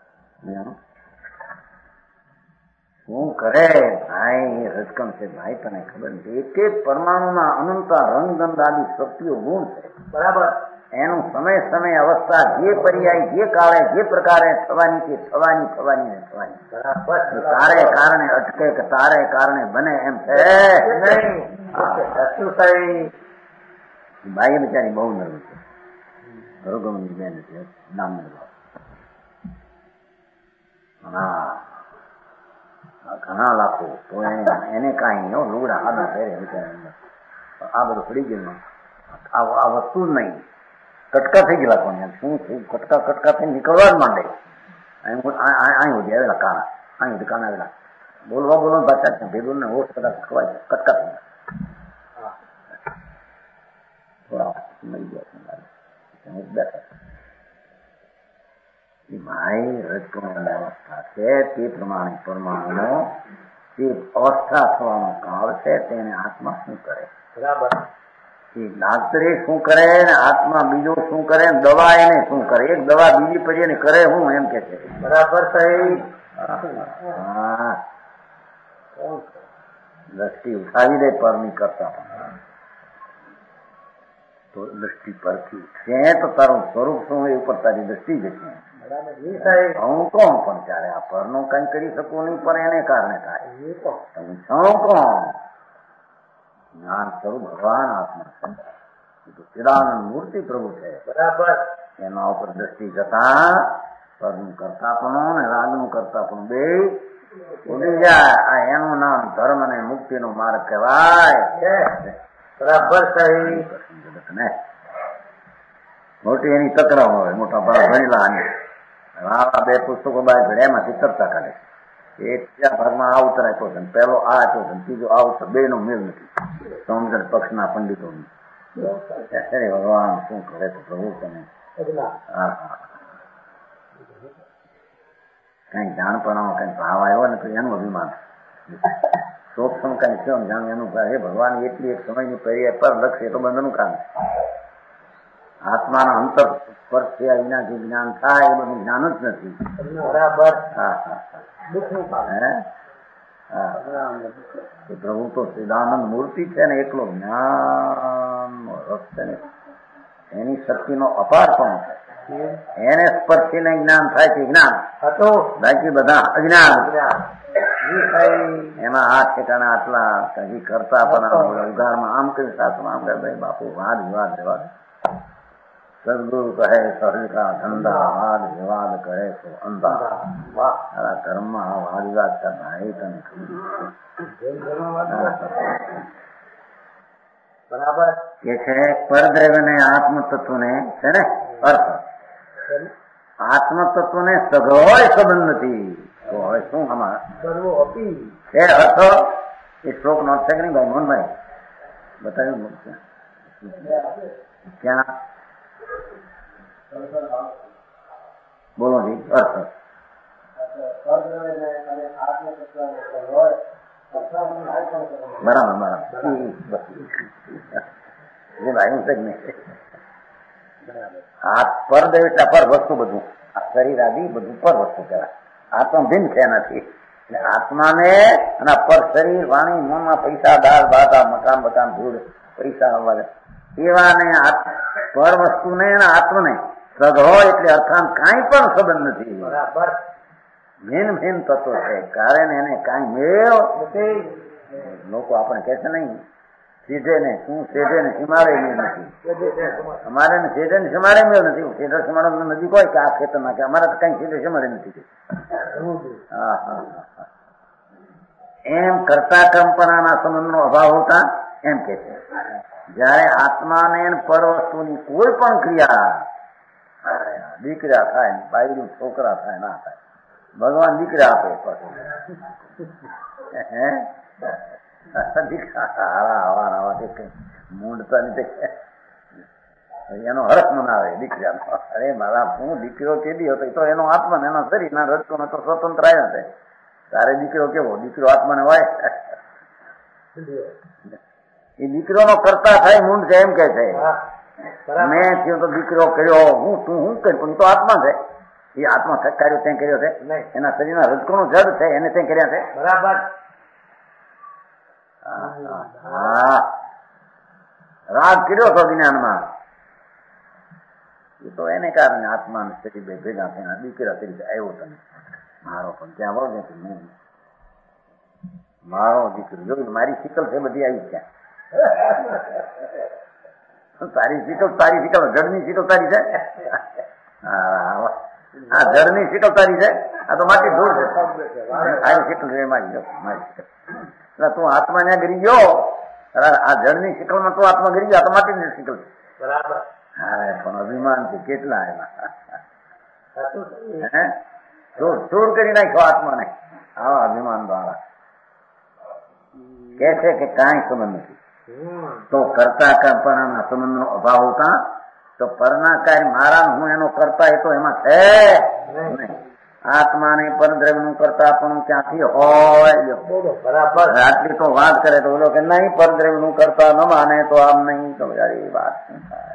શું કરે ભાઈ? રજકણ છે ભાઈ, તને ખબર નથી. એક એક પરમાણુના અનંતા રંગગંધ આદિ શક્તિઓ ગુણ છે. બરાબર. એનું સમય સમય અવસ્થા જે પર્યાય જે કાળે જે પ્રકારે થવાની છે થવાની થવાની ને થવાની. બરાબર. તારે કારણે અટકે કે તારે કારણે બને એમ છે નહીં. બાઈ બિચારી બહુ નર્વસ છે. રોગમની બેન છે નામ હા ઘણા લાખો તો એને કાંઈ નહીં લુગડા આદા પહેરે આ બધું પડી ગયું. આ વસ્તુ જ નહીં. કટકા થઈ ગયેલા કોને શું થયું? કટકા કટકા થઈ નીકળવા જ માંડે. અહીં સુધી આવેલા કાણા, અહીં સુધી કાણા આવેલા બોલવા બોલવા ભાષા ભેગું ને હોશ કદાચ ખવાય કટકા થઈ ગયા. થોડા મરી ગયા ભાઈ રજકણોની અવસ્થા છે તે પ્રમાણે પરમાણુનો તે અવસ્થા થવાનો કાળ છે તેને આત્મા શું કરે? બરાબર. ડાક્ટરે શું કરે ને આત્મા બીજો શું કરે, દવા એને શું કરે? એક દવા બીજી પછી એને કરે હું એમ કે છે. બરાબર સાહેબ. હા, દ્રષ્ટિ ઉઠાવી દે પરની કરતા પણ તો દ્રષ્ટિ પરથી છે તો તારું સ્વરૂપ શું એ ઉપર તારી દ્રષ્ટિ જશે. હું કોણ પણ ત્યારે આ પરનું કઈ કરી શકું નહીં પણ એને કારણે થાય. હું છું કોણ? જ્ઞાન સ્વરૂપ ભગવાન આત્મા છે. એ તો ચિદાનંદ મૂર્તિ પ્રભુ છે. બરાબર. એના ઉપર દ્રષ્ટિ જતા પરનું કરતા પણ ને રાગનું કરતા પણ બે ઉડી જાય. આ એનું નામ ધર્મ અને મુક્તિ નો માર્ગ કહેવાય. બરાબર સાહેબ. ને મોટી એની તકરાવ હોય, મોટા ભાગ ભણેલા આવા બે પુસ્તકો બાય ભેડ્યા એમાંથી તરતા કાઢે. એ ત્રીજા ભાગમાં આ ઉત્તર આપ્યો છે, પહેલો આ આપ્યો છે, ત્રીજો આ ઉત્તર, બે નો મેળ નથી. સમજણ પક્ષના પંડિતો ભગવાન શું કરે તો પ્રભુ તમે હા હા કઈ જાણપણામાં કઈ ભાવ આવ્યો ને તો એનું અભિમાન સૂક્ષ્મ કઈ છે જાણ એનું હે ભગવાન એટલી એક સમયની પેરી પર લક્ષ એ તો બંધનું કામ. આત્માના અંતર સ્પર્શ થયા વિના જે જ્ઞાન થાય એ બધું જ્ઞાન જ નથી. બરાબર. હા હા હા પ્રભુ તો સિદ્ધાનંદ મૂર્તિ છે ને એકલો જ્ઞાન રસ છે ને એની શક્તિનો અપાર પણ છે. એને સ્પર્શીને જ્ઞાન થાય છે જ્ઞાન હતું, બાકી બધા અજ્ઞાન. એમાં આ ઠેકાણા આટલા કઈ કરતા પણ ઉધારમાં આમ કઈ સાસમાં આમ કરે બાપુ વાદ વિવાદ વિવાદ સદગુરુ કહે સહૃદા ધંધા વાદ વિવાદ કહે તો અંધા. તારા કર્મમાં આ વાદ વિવાદ કરતા એ તને બરાબર કે છે પરદ્રવ્ય ને આત્મ તત્વ ને છે ને અર્થ. આત્મ તત્વ ને સઘળોય સંબંધ નથી. તો હવે શું આમાં છે અર્થ? એ શ્લોક નો છે કે નહીં ભાઈ મોહનભાઈ? બતાવ્યું ક્યાં? બોલો જી અર્થ. બરાબર બરાબર આ પરદેવ એટલે પર વસ્તુ બધું આ શરીર આદિ બધું પર વસ્તુ કહેવાય. આત્મા ભિન્ન છે એનાથી. એટલે આત્માને અને પર શરીર વાણી મનમાં પૈસા દાળ ભાત મકાન બકાન ધૂળ પૈસા આવવા એવા ને પર વસ્તુને અને આત્મને સઘળો એટલે અર્થાન કાંઈ પણ સંબંધ નથી. બરાબર. મેન મેન તત્વ છે કારણ એને કાંઈ મેળ નથી. લોકો આપણે કહે છે નહીં સીધે ને શું સેધે ને સીમાડે મેળ નથી. અમારે ને સેધે ને સીમાડે મેળ નથી. સેધે સીમાડો નજીક હોય કે આ ખેતર નાખે અમારે તો કઈ સીધે સીમાડે નથી. હા હા હા એમ કરતા કંપનાના સંબંધનો અભાવ હોતા એમ કે છે. જયારે આત્માને પર વસ્તુની કોઈ પણ ક્રિયા દીકરા થાય બાયડું છોકરા થાય ના થાય ભગવાન દીકરા આપે મૂંડતા એનો હરખ મનાવે દીકરાનો. અરે મારા હું દીકરો કેદી હતો તો એનો આત્મા એનો શરીર ના રચતો તો સ્વતંત્ર આવ્યો છે. તારે દીકરો કેવો? દીકરો આત્માને વાય એ દીકરો નો કરતા થાય મૂંડ છે એમ કે છે. મેં થયો તો દીકરો કર્યો હું તું હું કર્યું પણ તો આત્મા છે. એ આત્મા કાર્યો ત્યાં કર્યો છે એના શરીરના રજકોનો જડ છે એને ત્યાં કર્યા છે. બરાબર. હા રાગ કર્યો હતો જ્ઞાનમાં એ તો એને કારણે આત્મા શરીર બે ભેગા થઈને દીકરા તરીકે આવ્યો તને મારો પણ ત્યાં વળગે કે હું મારો દીકરો જોયું મારી શીકલ છે બધી આવી ત્યાં તારી શીકલ તારી શીકલ જડની શીકલ તારી છે. હા જડની શીકલ તારી છે. આ તો માટી ધૂળ છે. આની શીકલ છે મારી જો મારી શીકલ એટલે તું આત્મા ત્યાં ગરી ગયો. આ જળની શીકલમાં તું આત્મા ગરી ગયો. આ તો માટીની શીકલ છે. બરાબર. હા પણ અભિમાન છે કેટલા એમાં હે ચોર કરી નાખ્યો આત્માને. આવા અભિમાન દ્વારા કે છે કે કાંઈ સંબંધ નથી. તો કરતા કરપણાના સંબંધનો અભાવ હોતા તો પરના કાર્ય મારા હું એનો કરતા એ તો એમાં છે નહીં. આત્માને પરદ્રવ્યનું કરતા પણ ક્યાંથી હોય? બરાબર. આટલી તો વાત કરે તો બોલો કે નહીં પરદ્રવ્યનું કરતા ન માને તો આમ નહીં તો યાર વાત શું થાય?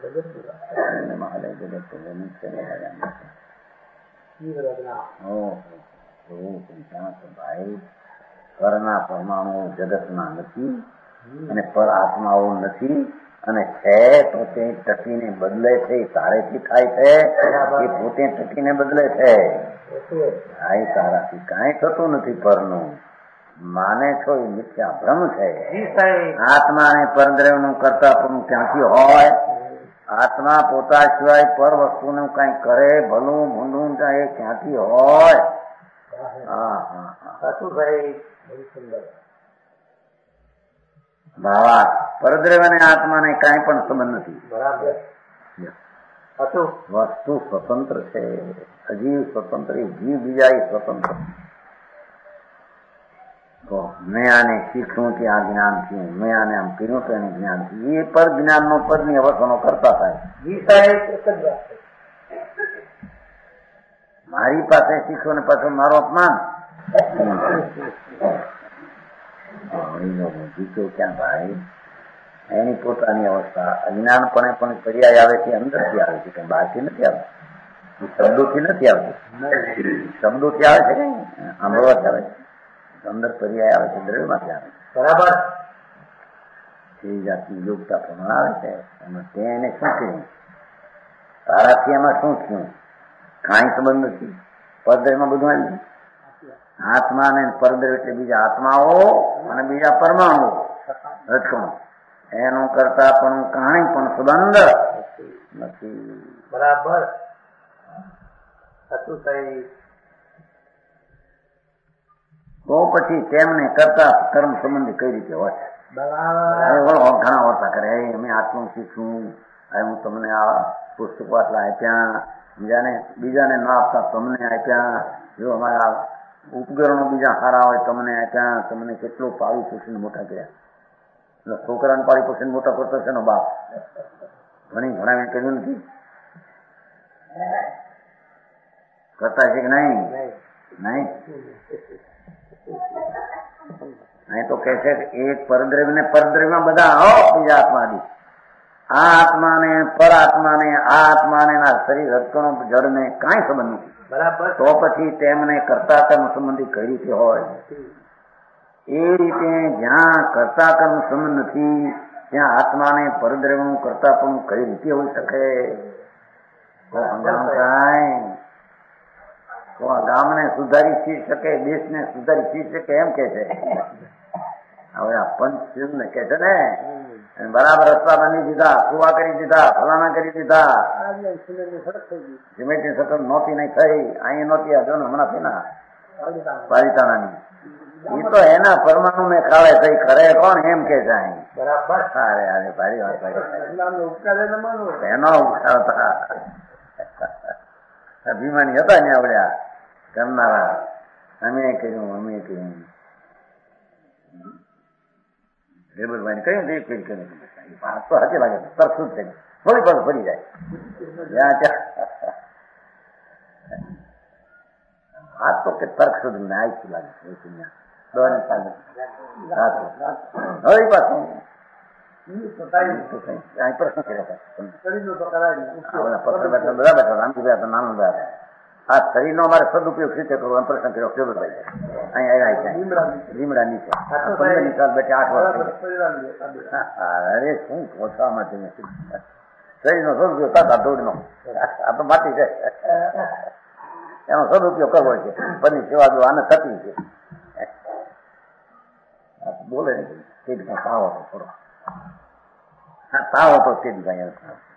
ભાઈ પરના પરમાણુ જગતના નથી અને પર આત્માઓ નથી અને છે તો તે ટકીને બદલે છે. તારેથી થાય છે એ પોતે ટકીને બદલે છે. ભાઈ તારાથી કાંઈ થતું નથી. પરનું માને છો એ મિથ્યા ભ્રમ છે. આત્માને પરદ્રવ્યનું કરતા પણ ક્યાંથી હોય? આત્મા પોતા સિવાય પર વસ્તુનું કઈ કરે ભલું ભૂંડું એ ક્યાંથી હોય? હા હા સાચું ભાઈ. ભાવા પરદ્રવ્ય અને આત્માને કાંઈ પણ સંબંધ નથી. બરાબર. વસ્તુ સ્વતંત્ર છે. અજીવ સ્વતંત્ર, જીવ બીજા સ્વતંત્ર. તો મેં આને શીખ્યું કે આ જ્ઞાન થયું, મેં આને આમ કર્યું તો એને જ્ઞાન થયું. એ પર જ્ઞાન નો પદની અવસ્થાનો કરતા થાય. મારી પાસે શીખ્યો ને પાછું મારો અપમાન. જીત્યો ક્યાં ભાઈ? એની પોતાની અવસ્થા અજ્ઞાનપણે પણ પર્યાય આવે છે, અંદરથી આવે છે, કે બહારથી નથી આવતી. શબ્દોથી નથી આવતી. શબ્દોથી આવે છે કઈ અનુભવથી આવે છે. અંદર પર્યાય આવે છે, દ્રવ્યમાંથી આવે છે. બરાબર. એ જાતની યોગતા પ્રમાણે આવે છે. એમાં તેને શું થયું? તારાથી એમાં શું થયું? કાંઈ સંબંધ નથી. પરદ્રવ્યમાં બધું આવ્યું. આત્મા ને પરદ્રવ્ય એટલે બીજા આત્માઓ અને બીજા પરમાણુ રચકણો. એનું કરતા પણ કાંઈ પણ સંબંધ નથી. બરાબર. તો પછી તેમને કરતા કર્મ સંબંધી કઈ રીતે હોય? ઘણા હોતા કરે અમે આત્મા શીખવું, હું તમને આ પુસ્તકો આટલા આપ્યા, બીજાને બીજાને ના આપતા તમને આપ્યા, જો અમારા ઉપકરણો બીજા સારા હોય તમને આપ્યા, તમને કેટલું પાળી પોષીને મોટા કર્યા. એટલે છોકરાને પાળી પોષીને મોટા કરતો છે નો બાપ ઘણી ઘણા કર્યું નથી કરતા છે કે નહીં? નહીં. અહીં તો કે છે કે એક પરદ્રવ્ય ને પરદ્રવ્યમાં બધા હો બીજા આત્માથી. આ આત્માને પર આત્માને આ આત્માને ના શરીર રચકણો જળને કાંઈ સંબંધ નથી. બરાબર. તો પછી તેમને કરતા કર્મ સંબંધી કઈ રીતે હોય? એ રીતે જ્યાં કરતા કર્મ સંબંધ નથી ત્યાં આત્માને પરદ્રવ્યનું કરતા પણ કઈ રીતે હોઈ શકે? તો આ ગામને સુધારી શી શકે, દેશને સુધારી શી શકે એમ કે છે. હવે આ પંચ ને કે છે ને બરાબર રસ્તા બની દીધા, કુવા કરી દીધા, ફલાણા કરી દીધા, સિમેન્ટની સતત નહોતી નહીં થઈ, અહીં નહોતી આ જો ને હમણાં થઈને પાલિતાણાની. એ તો એના પરમાણુ ને કાળે થઈ ખરે કોણ એમ કે છે અહીં. બરાબર. અરે અરે ભારી વાત એનો ઉપકાર હતા. અભિમાની હતા ને આવડ્યા કરનારા. અમે કર્યું અમે કર્યું રેબરભાઈ કહ્યું તે ફેર કર્યું. વાત તો સાચી લાગે, તરસું જ થઈ થોડી પાછું ફરી જાય. વાત તો કે તર્ક સુધી ને આવી લાગે હવે પાછું પ્રશ્ન કર્યા પત્ર બેઠા બધા બેઠા રામજી બેઠા નાનું બેઠા. આ શરીરનો અમારે સદુપયોગ રીતે કરવો એમ પ્રશ્ન કર્યો ફેરભાઈ. અહીં આવ્યા લીમડા નીચે પંદર નિકાલ બેઠે આઠ વર્ષ. અરે શું પોતામાં શરીરનો સદુપયોગ થતા દોડનો આ તો માટી છે. એનો સદુપયોગ કરવો છે. પરની સેવા જો આને થતી છે. બોલે તે જ તાવ હતો થોડો. હા તાવ હતો તે જ ભાઈ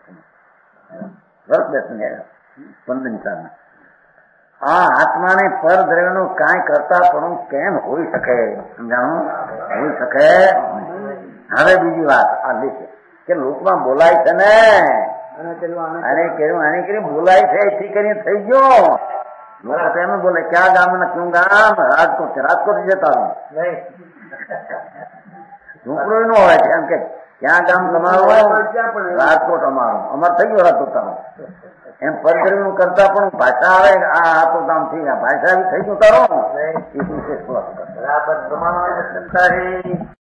વર્ક બેસને પંદર નિકાલ. આ આત્માને પર દ્રવ્યનું કાંઈ કરતા પણ કેમ હોઈ શકે? સમજાણું? હોઈ શકે. હવે બીજી વાત આ લીધે કે લોકમાં બોલાય છે ને આને કર્યું આને કર્યું બોલાય છે એથી કરીને થઈ ગયો. લોકો તો એમ બોલે ક્યાં ગામ ને ક્યું ગામ? રાજકોટ છે. રાજકોટ જતા ઝૂંપડું ન હોય છે એમ કે ક્યાં ગામ તમારું? રાજકોટ અમારું. અમારે થઈ ગયો હતો તારો એમ પરદ્રવ્ય કરતા પણ ભાષા આવે. આ હાથો કામ થઈ ગયા ભાષા થઈ ગયું તારો. બરાબર.